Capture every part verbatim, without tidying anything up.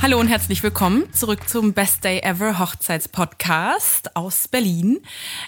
Hallo und herzlich willkommen zurück zum Best Day Ever Hochzeitspodcast aus Berlin.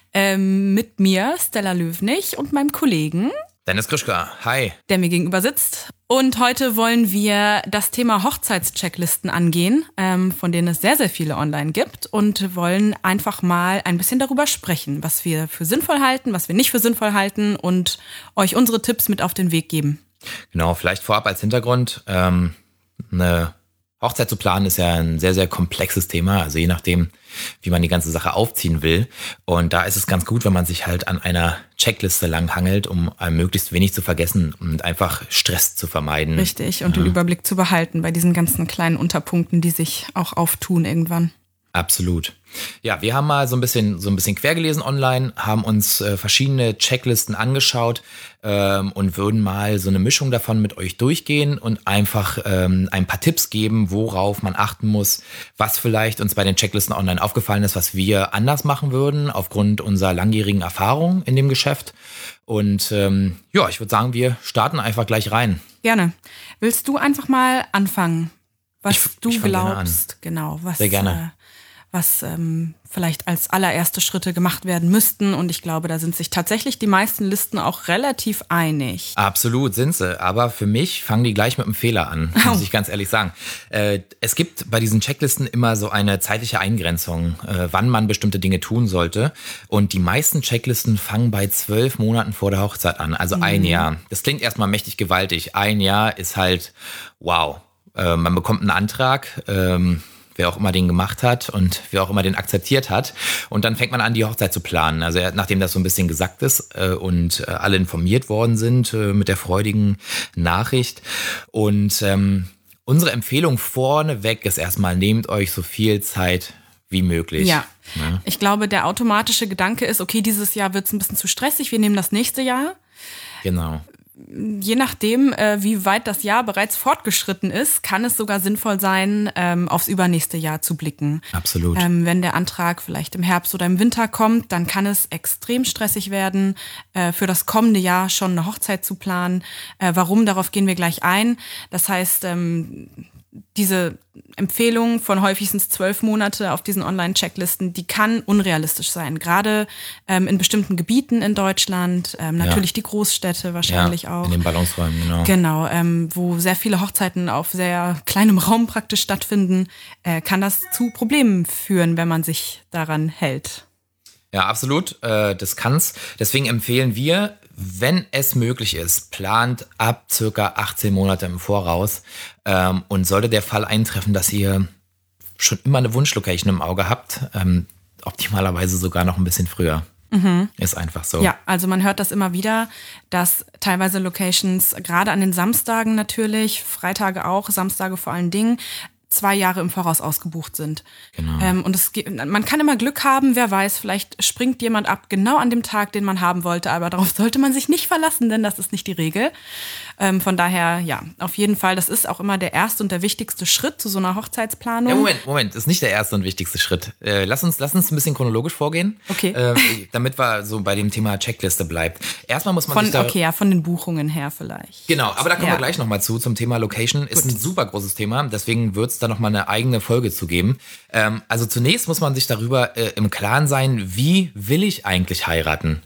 Ähm, mit mir, Stella Löwnig, und meinem Kollegen Dennis Krischka, hi. Der mir gegenüber sitzt. Und heute wollen wir das Thema Hochzeitschecklisten angehen, ähm, von denen es sehr, sehr viele online gibt, und wollen einfach mal ein bisschen darüber sprechen, was wir für sinnvoll halten, was wir nicht für sinnvoll halten, und euch unsere Tipps mit auf den Weg geben. Genau, vielleicht vorab als Hintergrund, ähm, eine Hochzeit zu planen ist ja ein sehr, sehr komplexes Thema, also je nachdem, wie man die ganze Sache aufziehen will. Und da ist es ganz gut, wenn man sich halt an einer Checkliste langhangelt, um möglichst wenig zu vergessen und einfach Stress zu vermeiden. Richtig, und ja. den Überblick zu behalten bei diesen ganzen kleinen Unterpunkten, die sich auch auftun irgendwann. Absolut. Ja, wir haben mal so ein bisschen so ein bisschen quer gelesen online, haben uns äh, verschiedene Checklisten angeschaut ähm, und würden mal so eine Mischung davon mit euch durchgehen und einfach ähm, ein paar Tipps geben, worauf man achten muss, was vielleicht uns bei den Checklisten online aufgefallen ist, was wir anders machen würden aufgrund unserer langjährigen Erfahrung in dem Geschäft. Und ähm, ja, ich würde sagen, wir starten einfach gleich rein. Gerne. Willst du einfach mal anfangen, was ich, du ich glaubst, genau, was Sehr gerne. Äh, was ähm, vielleicht als allererste Schritte gemacht werden müssten. Und ich glaube, da sind sich tatsächlich die meisten Listen auch relativ einig. Absolut sind sie, aber für mich fangen die gleich mit einem Fehler an, oh. muss ich ganz ehrlich sagen. Äh, es gibt bei diesen Checklisten immer so eine zeitliche Eingrenzung, äh, wann man bestimmte Dinge tun sollte. Und die meisten Checklisten fangen bei zwölf Monaten vor der Hochzeit an, also mhm. ein Jahr. Das klingt erstmal mächtig gewaltig. Ein Jahr ist halt wow. Äh, man bekommt einen Antrag, ähm, wer auch immer den gemacht hat und wer auch immer den akzeptiert hat. Und dann fängt man an, die Hochzeit zu planen. Also nachdem das so ein bisschen gesackt ist äh, und äh, alle informiert worden sind äh, mit der freudigen Nachricht. Und ähm, unsere Empfehlung vorneweg ist erstmal, nehmt euch so viel Zeit wie möglich. Ja. ja. Ich glaube, der automatische Gedanke ist, okay, dieses Jahr wird es ein bisschen zu stressig, wir nehmen das nächste Jahr. Genau. Je nachdem, äh, wie weit das Jahr bereits fortgeschritten ist, kann es sogar sinnvoll sein, ähm, aufs übernächste Jahr zu blicken. Absolut. Ähm, wenn der Antrag vielleicht im Herbst oder im Winter kommt, dann kann es extrem stressig werden, äh, für das kommende Jahr schon eine Hochzeit zu planen. Äh, warum? Darauf gehen wir gleich ein. Das heißt, ähm, diese Empfehlung von häufigstens zwölf Monate auf diesen Online-Checklisten, die kann unrealistisch sein. Gerade ähm, in bestimmten Gebieten in Deutschland, ähm, natürlich ja. die Großstädte wahrscheinlich ja, auch. In den Ballungsräumen, genau. Genau, ähm, wo sehr viele Hochzeiten auf sehr kleinem Raum praktisch stattfinden, äh, kann das zu Problemen führen, wenn man sich daran hält. Ja, absolut, äh, das kann's. Deswegen empfehlen wir, wenn es möglich ist, plant ab circa achtzehn Monate im Voraus. Ähm, und sollte der Fall eintreffen, dass ihr schon immer eine Wunschlocation im Auge habt, ähm, optimalerweise sogar noch ein bisschen früher. Mhm. Ist einfach so. Ja, also man hört das immer wieder, dass teilweise Locations, gerade an den Samstagen natürlich, Freitage auch, Samstage vor allen Dingen, zwei Jahre im Voraus ausgebucht sind. Genau. Ähm, und es, man kann immer Glück haben, wer weiß, vielleicht springt jemand ab, genau an dem Tag, den man haben wollte, aber darauf sollte man sich nicht verlassen, denn das ist nicht die Regel. Ähm, von daher, ja, auf jeden Fall, das ist auch immer der erste und der wichtigste Schritt zu so einer Hochzeitsplanung. Ja, Moment, Moment, das ist nicht der erste und wichtigste Schritt. Äh, lass uns, lass uns ein bisschen chronologisch vorgehen, okay. äh, damit wir so bei dem Thema Checkliste bleibt. Erstmal muss man von, sich da... Okay, ja, von den Buchungen her vielleicht. Genau, aber da kommen ja. wir gleich nochmal zu, zum Thema Location. Ist Gut. ein super großes Thema, deswegen wird es da nochmal eine eigene Folge zu geben. Ähm, also zunächst muss man sich darüber äh, im Klaren sein, wie will ich eigentlich heiraten?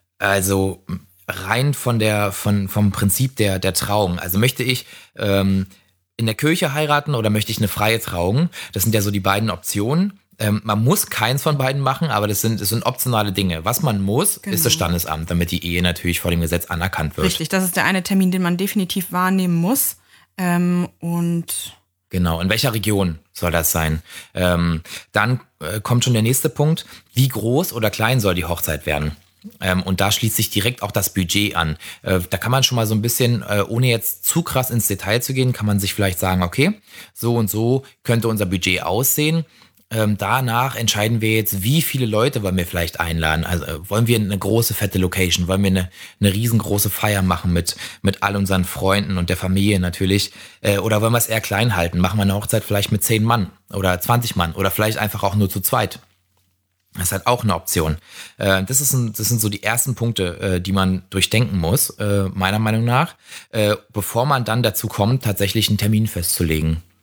Also rein von der, von, vom Prinzip der, der Trauung. Also möchte ich ähm, in der Kirche heiraten oder möchte ich eine freie Trauung? Das sind ja so die beiden Optionen. Ähm, man muss keins von beiden machen, aber das sind, das sind optionale Dinge. Was man muss, genau. ist das Standesamt, damit die Ehe natürlich vor dem Gesetz anerkannt wird. Richtig, das ist der eine Termin, den man definitiv wahrnehmen muss. Ähm, und Genau, in welcher Region soll das sein? Ähm, dann äh, kommt schon der nächste Punkt. Wie groß oder klein soll die Hochzeit werden? Ähm, und da schließt sich direkt auch das Budget an. Äh, da kann man schon mal so ein bisschen, äh, ohne jetzt zu krass ins Detail zu gehen, kann man sich vielleicht sagen, okay, so und so könnte unser Budget aussehen. Ähm, danach entscheiden wir jetzt, wie viele Leute wollen wir vielleicht einladen. Also äh, wollen wir eine große, fette Location? Wollen wir eine, eine riesengroße Feier machen mit, mit all unseren Freunden und der Familie natürlich? Äh, oder wollen wir es eher klein halten? Machen wir eine Hochzeit vielleicht mit zehn Mann oder zwanzig Mann oder vielleicht einfach auch nur zu zweit? Das ist halt auch eine Option. Äh, das, ist ein, das sind so die ersten Punkte, äh, die man durchdenken muss, äh, meiner Meinung nach, äh, bevor man dann dazu kommt, tatsächlich einen Termin festzulegen.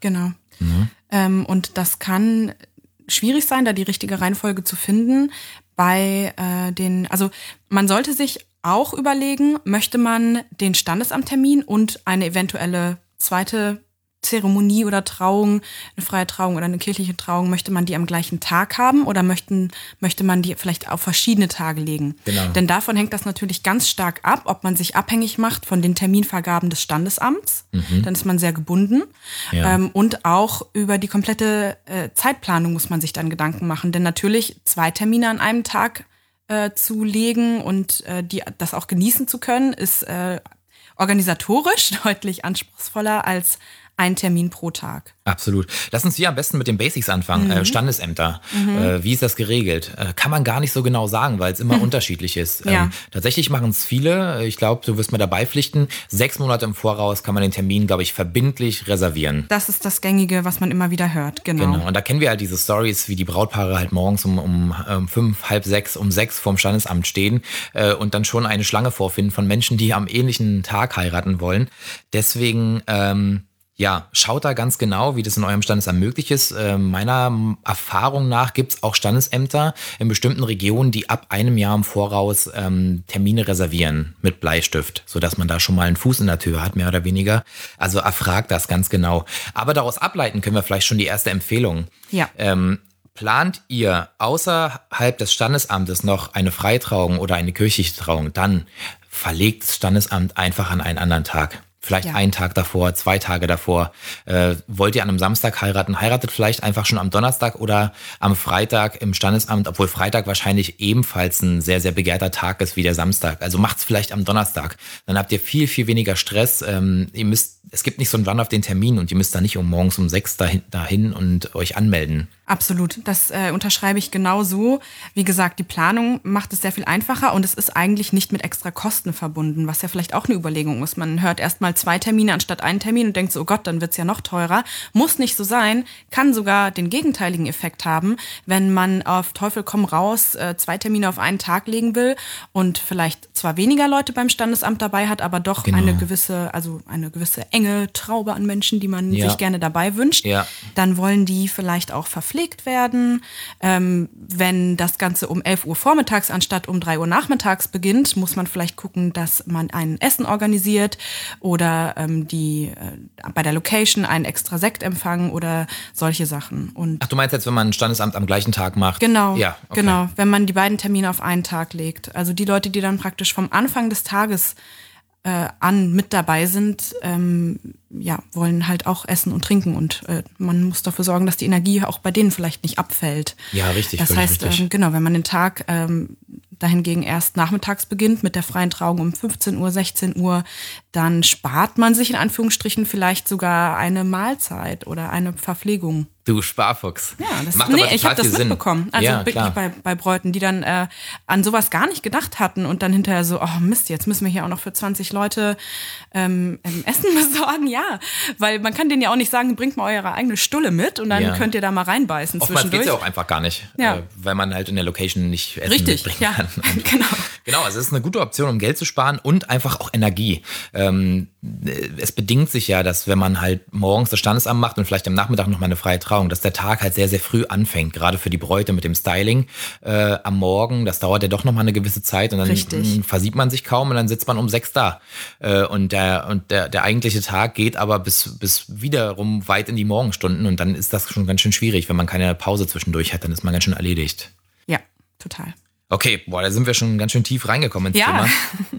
Genau. Mhm. Ähm, und das kann schwierig sein, da die richtige Reihenfolge zu finden. Bei äh, den, also man sollte sich auch überlegen, möchte man den Standesamttermin und eine eventuelle zweite Zeremonie oder Trauung, eine freie Trauung oder eine kirchliche Trauung, möchte man die am gleichen Tag haben oder möchten, möchte man die vielleicht auf verschiedene Tage legen? Genau. Denn davon hängt das natürlich ganz stark ab, ob man sich abhängig macht von den Terminvergaben des Standesamts. Mhm. Dann ist man sehr gebunden. Ja. Ähm, und auch über die komplette äh, Zeitplanung muss man sich dann Gedanken machen. Denn natürlich zwei Termine an einem Tag äh, zu legen und äh, die, das auch genießen zu können, ist äh, organisatorisch deutlich anspruchsvoller als ein Termin pro Tag. Absolut. Lass uns hier am besten mit den Basics anfangen. Mhm. Äh, Standesämter. Mhm. Äh, wie ist das geregelt? Äh, kann man gar nicht so genau sagen, weil es immer mhm. unterschiedlich ist. Ja. Ähm, tatsächlich machen es viele. Ich glaube, du wirst mir dabei pflichten. Sechs Monate im Voraus kann man den Termin, glaube ich, verbindlich reservieren. Das ist das Gängige, was man immer wieder hört. Genau. Genau. Und da kennen wir halt diese Stories, wie die Brautpaare halt morgens um, um, um fünf, halb sechs, um sechs vorm Standesamt stehen äh, und dann schon eine Schlange vorfinden von Menschen, die am ähnlichen Tag heiraten wollen. Deswegen ähm, Ja, schaut da ganz genau, wie das in eurem Standesamt möglich ist. Äh, meiner Erfahrung nach gibt es auch Standesämter in bestimmten Regionen, die ab einem Jahr im Voraus ähm, Termine reservieren mit Bleistift, sodass man da schon mal einen Fuß in der Tür hat, mehr oder weniger. Also erfragt das ganz genau. Aber daraus ableiten können wir vielleicht schon die erste Empfehlung. Ja. Ähm, Plant ihr außerhalb des Standesamtes noch eine Freitrauung oder eine kirchliche Trauung, dann verlegt das Standesamt einfach an einen anderen Tag. Vielleicht ja. einen Tag davor, zwei Tage davor. Äh, wollt ihr an einem Samstag heiraten, heiratet vielleicht einfach schon am Donnerstag oder am Freitag im Standesamt, obwohl Freitag wahrscheinlich ebenfalls ein sehr, sehr begehrter Tag ist wie der Samstag. Also macht's vielleicht am Donnerstag. Dann habt ihr viel, viel weniger Stress. Ähm, ihr müsst, es gibt nicht so einen Run auf den Termin und ihr müsst da nicht um morgens um sechs dahin, dahin und euch anmelden. Absolut, das äh, unterschreibe ich genau so. Wie gesagt, die Planung macht es sehr viel einfacher und es ist eigentlich nicht mit extra Kosten verbunden, was ja vielleicht auch eine Überlegung ist. Man hört erstmal zwei Termine anstatt einen Termin und denkt so, oh Gott, dann wird's ja noch teurer. Muss nicht so sein, kann sogar den gegenteiligen Effekt haben, wenn man auf Teufel komm raus äh, zwei Termine auf einen Tag legen will und vielleicht zwar weniger Leute beim Standesamt dabei hat, aber doch genau. eine gewisse, also eine gewisse enge Traube an Menschen, die man ja. sich gerne dabei wünscht. Ja. Dann wollen die vielleicht auch verpflegt werden. Ähm, wenn das Ganze um elf Uhr vormittags anstatt um drei Uhr nachmittags beginnt, muss man vielleicht gucken, dass man ein Essen organisiert oder ähm, die äh, bei der Location einen extra Sektempfang oder solche Sachen. Und Ach, du meinst jetzt, wenn man ein Standesamt am gleichen Tag macht? Genau, ja, okay. genau. Wenn man die beiden Termine auf einen Tag legt. Also die Leute, die dann praktisch vom Anfang des Tages äh, an mit dabei sind, ähm, ja, wollen halt auch essen und trinken und äh, man muss dafür sorgen, dass die Energie auch bei denen vielleicht nicht abfällt. Ja, richtig. Das heißt, richtig. Ähm, genau, wenn man den Tag ähm, dahingegen erst nachmittags beginnt mit der freien Trauung um fünfzehn Uhr, sechzehn Uhr, dann spart man sich in Anführungsstrichen vielleicht sogar eine Mahlzeit oder eine Verpflegung. Du Sparfuchs. Ja, das macht nee, aber ich habe das Sinn. mitbekommen. Also ja, wirklich klar. bei, bei Bräuten, die dann äh, an sowas gar nicht gedacht hatten und dann hinterher so, oh Mist, jetzt müssen wir hier auch noch für zwanzig Leute ähm, Essen besorgen. Ja, weil man kann denen ja auch nicht sagen, bringt mal eure eigene Stulle mit und dann ja. könnt ihr da mal reinbeißen Oftmals zwischendurch. geht's ja auch einfach gar nicht, ja. äh, weil man halt in der Location nicht Essen Richtig, mitbringen ja. kann. Und genau. Genau, also es ist eine gute Option, um Geld zu sparen und einfach auch Energie. Ähm, es bedingt sich ja, dass wenn man halt morgens das Standesamt macht und vielleicht am Nachmittag noch mal eine freie Trauung, dass der Tag halt sehr, sehr früh anfängt, gerade für die Bräute mit dem Styling äh, am Morgen. Das dauert ja doch noch mal eine gewisse Zeit und dann Richtig. versieht man sich kaum und dann sitzt man um sechs da. Äh, und der, und der, der eigentliche Tag geht aber bis, bis wiederum weit in die Morgenstunden und dann ist das schon ganz schön schwierig. Wenn man keine Pause zwischendurch hat, dann ist man ganz schön erledigt. Ja, total. Okay, boah, da sind wir schon ganz schön tief reingekommen ins ja. Thema.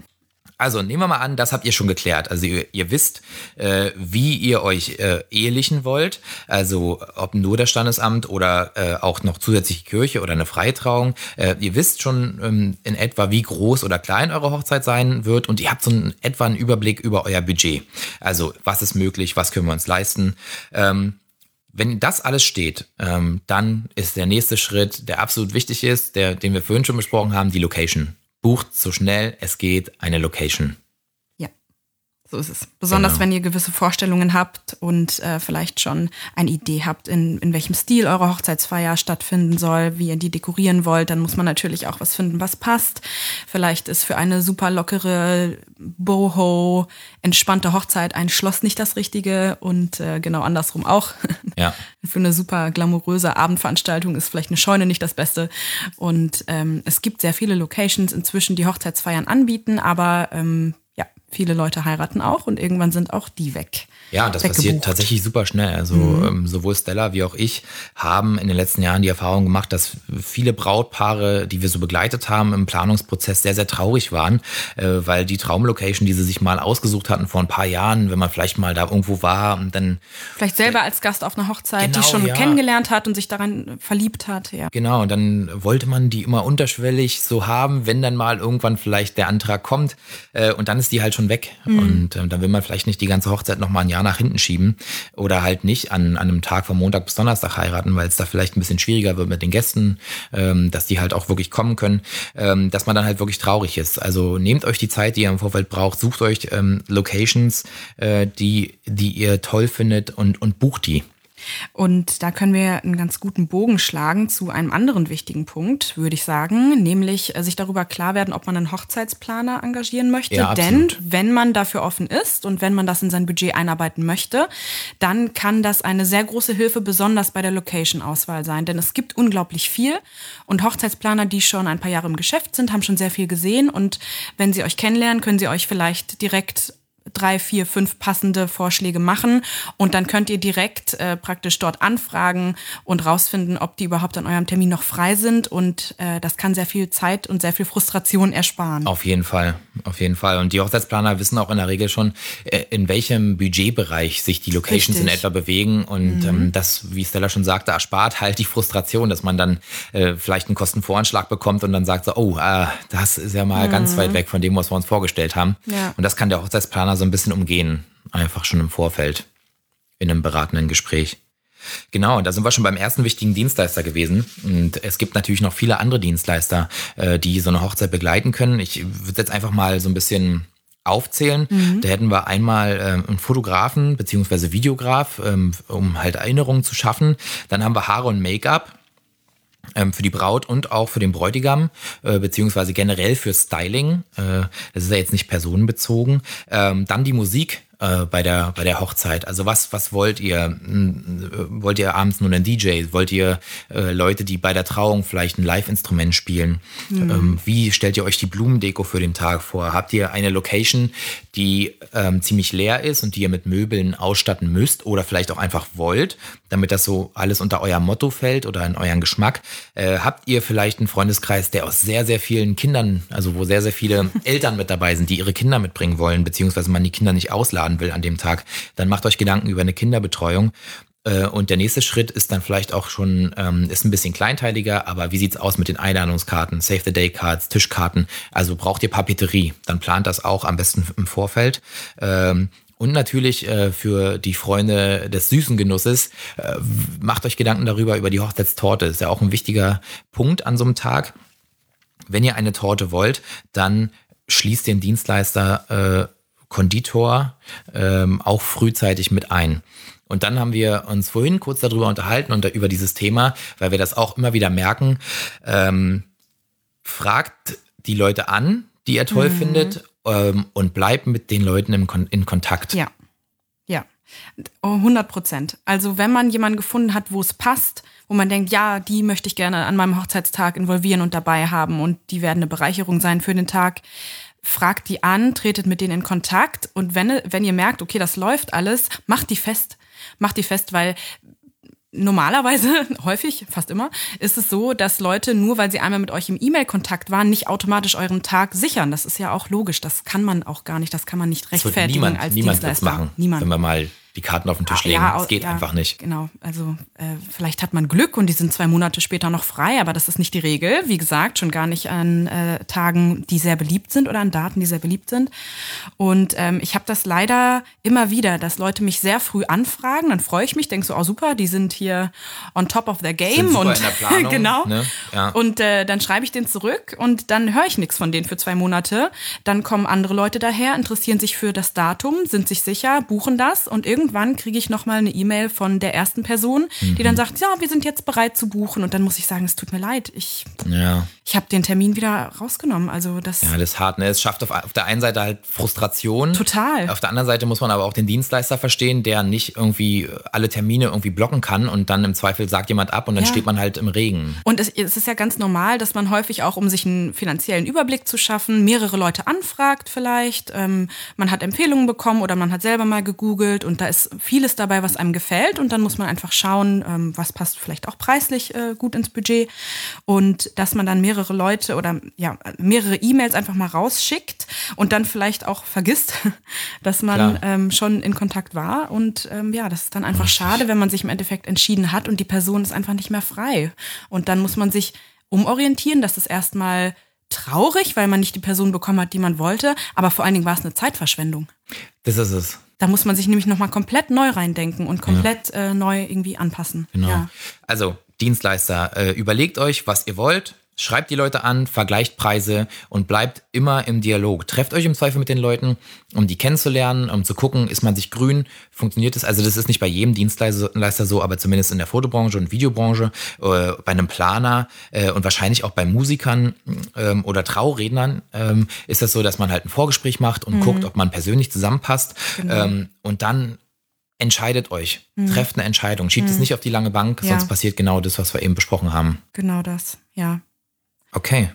Also nehmen wir mal an, das habt ihr schon geklärt. Also ihr, ihr wisst, äh, wie ihr euch äh, ehelichen wollt. Also ob nur das Standesamt oder äh, auch noch zusätzliche Kirche oder eine Freitrauung. Äh, ihr wisst schon ähm, in etwa, wie groß oder klein eure Hochzeit sein wird und ihr habt so einen, etwa einen Überblick über euer Budget. Also was ist möglich, was können wir uns leisten. Ähm, Wenn das alles steht, ähm, dann ist der nächste Schritt, der absolut wichtig ist, der, den wir vorhin schon besprochen haben, die Location. Bucht so schnell es geht eine Location. Ja, So ist es. Besonders Genau. wenn ihr gewisse Vorstellungen habt und äh, vielleicht schon eine Idee habt, in, in welchem Stil eure Hochzeitsfeier stattfinden soll, wie ihr die dekorieren wollt, dann muss man natürlich auch was finden, was passt. Vielleicht ist für eine super lockere, boho, entspannte Hochzeit ein Schloss nicht das Richtige und äh, genau andersrum auch. Ja. Für eine super glamouröse Abendveranstaltung ist vielleicht eine Scheune nicht das Beste. Und ähm, es gibt sehr viele Locations inzwischen, die Hochzeitsfeiern anbieten, aber ähm, ja, viele Leute heiraten auch und irgendwann sind auch die weg. Ja, das weggebucht. passiert tatsächlich super schnell. Also Mhm. ähm, sowohl Stella wie auch ich haben in den letzten Jahren die Erfahrung gemacht, dass viele Brautpaare, die wir so begleitet haben, im Planungsprozess sehr, sehr traurig waren, äh, weil die Traumlocation, die sie sich mal ausgesucht hatten vor ein paar Jahren, wenn man vielleicht mal da irgendwo war und dann Vielleicht selber als Gast auf einer Hochzeit, Genau, die schon ja. kennengelernt hat und sich daran verliebt hat. Ja. Genau, und dann wollte man die immer unterschwellig so haben, wenn dann mal irgendwann vielleicht der Antrag kommt äh, und dann ist die halt schon weg. Mhm. Und äh, dann will man vielleicht nicht die ganze Hochzeit noch mal ein Jahr nach hinten schieben oder halt nicht an, an einem Tag von Montag bis Donnerstag heiraten, weil es da vielleicht ein bisschen schwieriger wird mit den Gästen, ähm, dass die halt auch wirklich kommen können, ähm, dass man dann halt wirklich traurig ist. Also nehmt euch die Zeit, die ihr im Vorfeld braucht, sucht euch ähm, Locations, äh, die, die ihr toll findet und, und bucht die. Und da können wir einen ganz guten Bogen schlagen zu einem anderen wichtigen Punkt, würde ich sagen, nämlich äh, sich darüber klar werden, ob man einen Hochzeitsplaner engagieren möchte. Ja, Denn absolut. wenn man dafür offen ist und wenn man das in sein Budget einarbeiten möchte, dann kann das eine sehr große Hilfe, besonders bei der Location-Auswahl sein. Denn es gibt unglaublich viel und Hochzeitsplaner, die schon ein paar Jahre im Geschäft sind, haben schon sehr viel gesehen. Und wenn sie euch kennenlernen, können sie euch vielleicht direkt drei, vier, fünf passende Vorschläge machen und dann könnt ihr direkt äh, praktisch dort anfragen und rausfinden, ob die überhaupt an eurem Termin noch frei sind und äh, das kann sehr viel Zeit und sehr viel Frustration ersparen. Auf jeden Fall, auf jeden Fall. Und die Hochzeitsplaner wissen auch in der Regel schon, äh, in welchem Budgetbereich sich die Locations Richtig. in etwa bewegen und mhm. ähm, das, wie Stella schon sagte, erspart halt die Frustration, dass man dann äh, vielleicht einen Kostenvoranschlag bekommt und dann sagt so, oh, äh, das ist ja mal mhm. ganz weit weg von dem, was wir uns vorgestellt haben. Ja. Und das kann der Hochzeitsplaner so ein bisschen umgehen, einfach schon im Vorfeld, in einem beratenden Gespräch. Genau, da sind wir schon beim ersten wichtigen Dienstleister gewesen. Und es gibt natürlich noch viele andere Dienstleister, die so eine Hochzeit begleiten können. Ich würde jetzt einfach mal so ein bisschen aufzählen. Mhm. Da hätten wir einmal ähm, einen Fotografen bzw. Videograf, ähm, um halt Erinnerungen zu schaffen. Dann haben wir Haare und Make-up für die Braut und auch für den Bräutigam, äh, beziehungsweise generell für Styling. Äh, das ist ja jetzt nicht personenbezogen. Ähm, dann die Musik äh, bei der bei der Hochzeit. Also was was wollt ihr? Wollt ihr abends nur einen D J? Wollt ihr äh, Leute, die bei der Trauung vielleicht ein Live-Instrument spielen? Mhm. Ähm, wie stellt ihr euch die Blumendeko für den Tag vor? Habt ihr eine Location, die ähm, ziemlich leer ist und die ihr mit Möbeln ausstatten müsst oder vielleicht auch einfach wollt, damit das so alles unter euer Motto fällt oder in euren Geschmack? Äh, habt ihr vielleicht einen Freundeskreis, der aus sehr, sehr vielen Kindern, also wo sehr, sehr viele Eltern mit dabei sind, die ihre Kinder mitbringen wollen, beziehungsweise man die Kinder nicht ausladen will an dem Tag? Dann macht euch Gedanken über eine Kinderbetreuung. Äh, und der nächste Schritt ist dann vielleicht auch schon, ähm, ist ein bisschen kleinteiliger, aber wie sieht's aus mit den Einladungskarten, Save-the-Day-Cards, Tischkarten? Also braucht ihr Papeterie, dann plant das auch am besten im Vorfeld. Ähm, Und natürlich äh, für die Freunde des süßen Genusses, äh, macht euch Gedanken darüber, über die Hochzeitstorte. Das ist ja auch ein wichtiger Punkt an so einem Tag. Wenn ihr eine Torte wollt, dann schließt den Dienstleister äh, Konditor ähm, auch frühzeitig mit ein. Und dann haben wir uns vorhin kurz darüber unterhalten und da, über dieses Thema, weil wir das auch immer wieder merken. Ähm, fragt die Leute an, die ihr toll mhm. findet, und bleibt mit den Leuten im Kon- in Kontakt. Ja, ja, hundert Prozent. Also wenn man jemanden gefunden hat, wo es passt, wo man denkt, ja, die möchte ich gerne an meinem Hochzeitstag involvieren und dabei haben und die werden eine Bereicherung sein für den Tag, fragt die an, tretet mit denen in Kontakt und wenn, wenn ihr merkt, okay, das läuft alles, macht die fest. Macht die fest, weil normalerweise, häufig, fast immer, ist es so, dass Leute, nur weil sie einmal mit euch im E-Mail-Kontakt waren, nicht automatisch euren Tag sichern. Das ist ja auch logisch. Das kann man auch gar nicht. Das kann man nicht rechtfertigen niemand, als niemand Dienstleister. machen, Niemand. wenn wir mal die Karten auf den Tisch Ah, legen. ja, Das geht ja, einfach nicht. Genau, also äh, vielleicht hat man Glück und die sind zwei Monate später noch frei, aber das ist nicht die Regel. Wie gesagt, schon gar nicht an äh, Tagen, die sehr beliebt sind oder an Daten, die sehr beliebt sind. Und ähm, ich habe das leider immer wieder, dass Leute mich sehr früh anfragen, dann freue ich mich, denke so, oh super, die sind hier on top of their game. Sind super und in der Planung, genau. Ne? Ja. Und äh, dann schreibe ich den zurück und dann höre ich nichts von denen für zwei Monate. Dann kommen andere Leute daher, interessieren sich für das Datum, sind sich sicher, buchen das und irgendwann kriege ich nochmal eine E-Mail von der ersten Person, die dann sagt, ja, wir sind jetzt bereit zu buchen. Und dann muss ich sagen, es tut mir leid, ich, Ja. ich habe den Termin wieder rausgenommen. Also das Ja, das ist hart. Ne? Es schafft auf, auf der einen Seite halt Frustration. Total. Auf der anderen Seite muss man aber auch den Dienstleister verstehen, der nicht irgendwie alle Termine irgendwie blocken kann und dann im Zweifel sagt jemand ab und dann Ja. steht man halt im Regen. Und es, es ist ja ganz normal, dass man häufig auch, um sich einen finanziellen Überblick zu schaffen, mehrere Leute anfragt vielleicht. Ähm, man hat Empfehlungen bekommen oder man hat selber mal gegoogelt und da ist vieles dabei, was einem gefällt. Und dann muss man einfach schauen, ähm, was passt vielleicht auch preislich äh, gut ins Budget. Und dass man dann mehrere Leute oder ja mehrere E-Mails einfach mal rausschickt und dann vielleicht auch vergisst, dass man ähm, schon in Kontakt war. Und ähm, ja, das ist dann einfach schade, wenn man sich im Endeffekt entschieden hat und die Person ist einfach nicht mehr frei. Und dann muss man sich umorientieren. Das ist erstmal traurig, weil man nicht die Person bekommen hat, die man wollte. Aber vor allen Dingen war es eine Zeitverschwendung. Das ist es. Da muss man sich nämlich nochmal komplett neu reindenken und komplett ja. äh, neu irgendwie anpassen. Genau. Ja. Also Dienstleister, äh, überlegt euch, was ihr wollt. Schreibt die Leute an, vergleicht Preise und bleibt immer im Dialog. Trefft euch im Zweifel mit den Leuten, um die kennenzulernen, um zu gucken, ist man sich grün, funktioniert es? Also das ist nicht bei jedem Dienstleister so, aber zumindest in der Fotobranche und Videobranche, äh, bei einem Planer äh, und wahrscheinlich auch bei Musikern ähm, oder Traurednern ähm, ist das so, dass man halt ein Vorgespräch macht und mhm. guckt, ob man persönlich zusammenpasst genau. ähm, und dann entscheidet euch, mhm. trefft eine Entscheidung, schiebt mhm. es nicht auf die lange Bank, ja. sonst passiert genau das, was wir eben besprochen haben. Genau das, ja. Okay,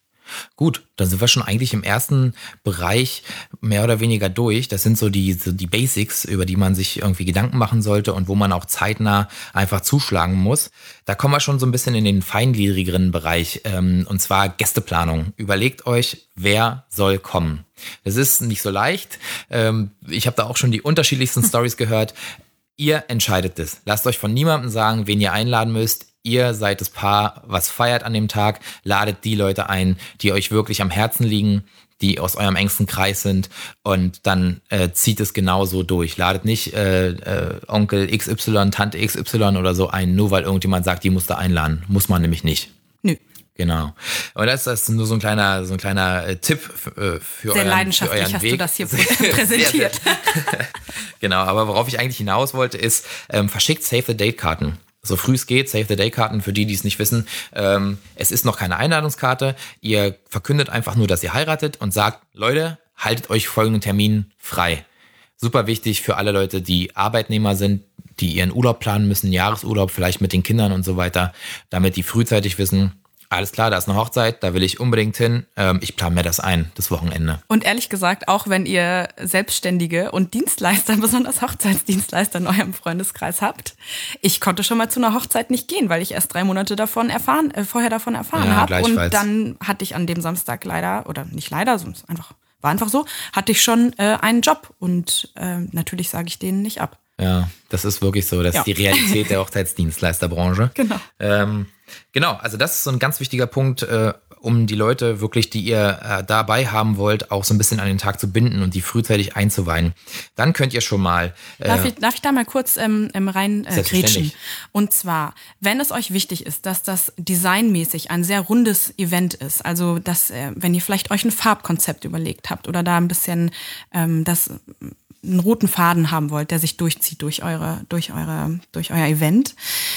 gut, dann sind wir schon eigentlich im ersten Bereich mehr oder weniger durch. Das sind so die, so die Basics, über die man sich irgendwie Gedanken machen sollte und wo man auch zeitnah einfach zuschlagen muss. Da kommen wir schon so ein bisschen in den feingliedrigeren Bereich, ähm, und zwar Gästeplanung. Überlegt euch, wer soll kommen. Das ist nicht so leicht. Ähm, ich habe da auch schon die unterschiedlichsten Stories gehört. Ihr entscheidet es. Lasst euch von niemandem sagen, wen ihr einladen müsst. Ihr seid das Paar, was feiert an dem Tag, ladet die Leute ein, die euch wirklich am Herzen liegen, die aus eurem engsten Kreis sind und dann äh, zieht es genauso durch. Ladet nicht äh, äh, Onkel X Y, Tante X Y oder so ein, nur weil irgendjemand sagt, die muss da einladen. Muss man nämlich nicht. Nö. Genau. Und das ist nur so ein kleiner, so ein kleiner äh, Tipp für, für, sehr euren, leidenschaftlich für euren hast Weg. du das hier präsentiert. Sehr, sehr. Genau, aber worauf ich eigentlich hinaus wollte, ist, ähm, verschickt Save-the-Date-Karten. So früh es geht, Save-the-Day-Karten für die, die es nicht wissen. Ähm, es ist noch keine Einladungskarte. Ihr verkündet einfach nur, dass ihr heiratet und sagt, Leute, haltet euch folgenden Termin frei. Super wichtig für alle Leute, die Arbeitnehmer sind, die ihren Urlaub planen müssen, Jahresurlaub, vielleicht mit den Kindern und so weiter, damit die frühzeitig wissen, alles klar, da ist eine Hochzeit, da will ich unbedingt hin. Ähm, ich plane mir das ein, das Wochenende. Und ehrlich gesagt, auch wenn ihr Selbstständige und Dienstleister, besonders Hochzeitsdienstleister in eurem Freundeskreis habt, ich konnte schon mal zu einer Hochzeit nicht gehen, weil ich erst drei Monate davon erfahren, äh, vorher davon erfahren ja, habe. Und dann hatte ich an dem Samstag leider, oder nicht leider, sondern einfach, war einfach so, hatte ich schon äh, einen Job. Und äh, natürlich sage ich denen nicht ab. Ja, das ist wirklich so. Das ja. ist die Realität der Hochzeitsdienstleisterbranche. Genau. Ähm, genau, also das ist so ein ganz wichtiger Punkt, äh, um die Leute wirklich, die ihr äh, dabei haben wollt, auch so ein bisschen an den Tag zu binden und die frühzeitig einzuweihen. Dann könnt ihr schon mal... Äh, darf, ich, darf ich da mal kurz ähm, rein äh, grätschen? Und zwar, wenn es euch wichtig ist, dass das designmäßig ein sehr rundes Event ist, also dass, äh, wenn ihr vielleicht euch ein Farbkonzept überlegt habt oder da ein bisschen ähm, das... einen roten Faden haben wollt, der sich durchzieht durch eure, durch eure, durch euer Event,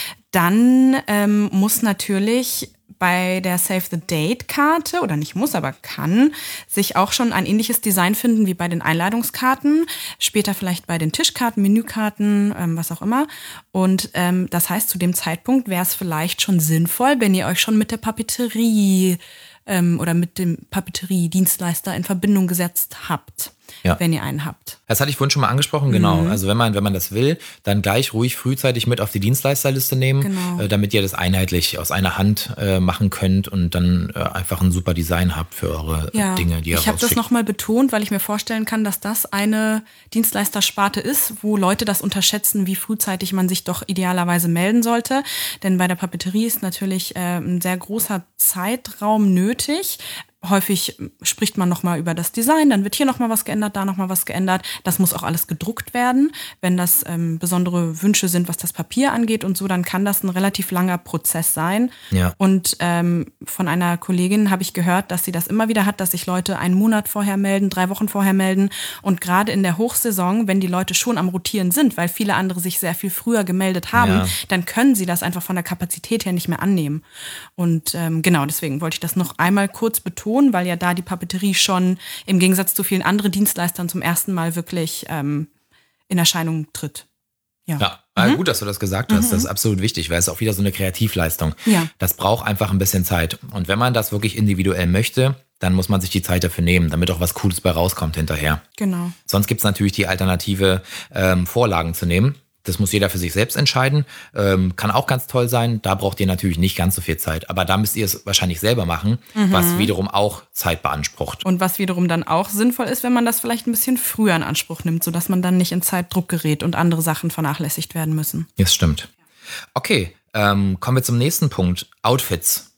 dann ähm, muss natürlich bei der Save the Date-Karte, oder nicht muss, aber kann, sich auch schon ein ähnliches Design finden wie bei den Einladungskarten, später vielleicht bei den Tischkarten, Menükarten, ähm, was auch immer. Und ähm, das heißt, zu dem Zeitpunkt wäre es vielleicht schon sinnvoll, wenn ihr euch schon mit der Papeterie ähm, oder mit dem Papeterie-Dienstleister in Verbindung gesetzt habt. Ja. wenn ihr einen habt. Das hatte ich vorhin schon mal angesprochen, genau. Also wenn man, wenn man das will, dann gleich ruhig frühzeitig mit auf die Dienstleisterliste nehmen, Genau. äh, damit ihr das einheitlich aus einer Hand äh, machen könnt und dann äh, einfach ein super Design habt für eure Ja, Dinge, die ihr ich habe das rausschickt. nochmal betont, weil ich mir vorstellen kann, dass das eine Dienstleistersparte ist, wo Leute das unterschätzen, wie frühzeitig man sich doch idealerweise melden sollte. Denn bei der Papeterie ist natürlich äh, ein sehr großer Zeitraum nötig. Häufig spricht man nochmal über das Design, dann wird hier nochmal was geändert, da nochmal was geändert. Das muss auch alles gedruckt werden. Wenn das ähm, besondere Wünsche sind, was das Papier angeht und so, dann kann das ein relativ langer Prozess sein. Ja. Und ähm, von einer Kollegin habe ich gehört, dass sie das immer wieder hat, dass sich Leute einen Monat vorher melden, drei Wochen vorher melden. Und gerade in der Hochsaison, wenn die Leute schon am Rotieren sind, weil viele andere sich sehr viel früher gemeldet haben, Ja. dann können sie das einfach von der Kapazität her nicht mehr annehmen. Und ähm, genau, deswegen wollte ich das noch einmal kurz betonen, weil ja da die Papeterie schon im Gegensatz zu vielen anderen Dienstleistern zum ersten Mal wirklich ähm, in Erscheinung tritt. Ja. Ja, mhm. Gut, dass du das gesagt hast. Mhm. Das ist absolut wichtig, weil es ist auch wieder so eine Kreativleistung. Ja. Das braucht einfach ein bisschen Zeit. Und wenn man das wirklich individuell möchte, dann muss man sich die Zeit dafür nehmen, damit auch was Cooles bei rauskommt hinterher. Genau. Sonst gibt es natürlich die Alternative, ähm, Vorlagen zu nehmen. Das muss jeder für sich selbst entscheiden. Ähm, kann auch ganz toll sein. Da braucht ihr natürlich nicht ganz so viel Zeit. Aber da müsst ihr es wahrscheinlich selber machen, mhm. was wiederum auch Zeit beansprucht. Und was wiederum dann auch sinnvoll ist, wenn man das vielleicht ein bisschen früher in Anspruch nimmt, sodass man dann nicht in Zeitdruck gerät und andere Sachen vernachlässigt werden müssen. Das stimmt. Okay, ähm, kommen wir zum nächsten Punkt. Outfits.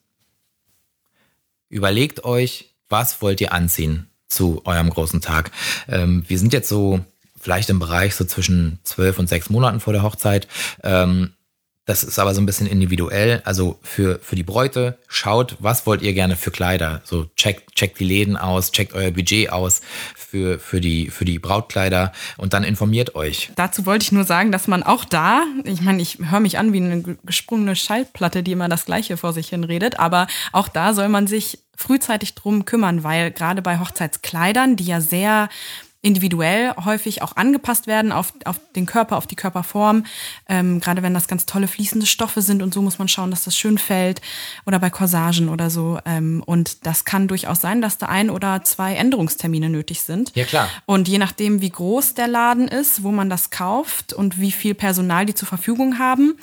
Überlegt euch, was wollt ihr anziehen zu eurem großen Tag. Ähm, wir sind jetzt so vielleicht im Bereich so zwischen zwölf und sechs Monaten vor der Hochzeit. Ähm, das ist aber so ein bisschen individuell. Also für, für die Bräute, schaut, was wollt ihr gerne für Kleider. So checkt, checkt die Läden aus, checkt euer Budget aus für, für, die, für die Brautkleider und dann informiert euch. Dazu wollte ich nur sagen, dass man auch da, ich meine, ich höre mich an wie eine gesprungene Schallplatte, die immer das Gleiche vor sich hin redet, aber auch da soll man sich frühzeitig drum kümmern, weil gerade bei Hochzeitskleidern, die ja sehr individuell häufig auch angepasst werden auf, auf den Körper, auf die Körperform. Ähm, gerade wenn das ganz tolle fließende Stoffe sind und so muss man schauen, dass das schön fällt. Oder bei Corsagen oder so. Ähm, und das kann durchaus sein, dass da ein oder zwei Änderungstermine nötig sind. Ja, klar. Und je nachdem, wie groß der Laden ist, wo man das kauft und wie viel Personal die zur Verfügung haben,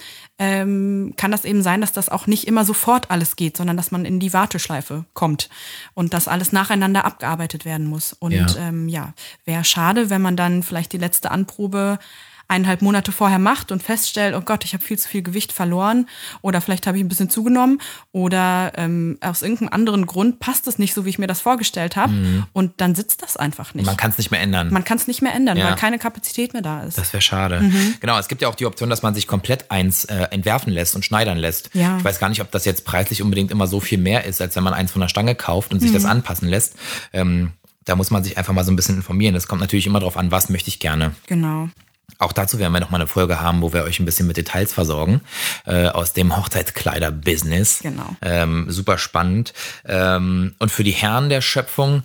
ähm, kann das eben sein, dass das auch nicht immer sofort alles geht, sondern dass man in die Warteschleife kommt und dass alles nacheinander abgearbeitet werden muss. Und ja, ähm, ja wäre schade, wenn man dann vielleicht die letzte Anprobe eineinhalb Monate vorher macht und feststellt, oh Gott, ich habe viel zu viel Gewicht verloren oder vielleicht habe ich ein bisschen zugenommen oder ähm, aus irgendeinem anderen Grund passt es nicht so, wie ich mir das vorgestellt habe mhm. und dann sitzt das einfach nicht. Man kann es nicht mehr ändern. Man kann es nicht mehr ändern, ja. weil keine Kapazität mehr da ist. Das wäre schade. Mhm. Genau, es gibt ja auch die Option, dass man sich komplett eins äh, entwerfen lässt und schneidern lässt. Ja. Ich weiß gar nicht, ob das jetzt preislich unbedingt immer so viel mehr ist, als wenn man eins von der Stange kauft und sich mhm. das anpassen lässt. Ähm, da muss man sich einfach mal so ein bisschen informieren. Es kommt natürlich immer darauf an, was möchte ich gerne. Genau. Auch dazu werden wir noch mal eine Folge haben, wo wir euch ein bisschen mit Details versorgen äh, aus dem Hochzeitskleider-Business. Genau. Ähm, super spannend. Ähm, und für die Herren der Schöpfung,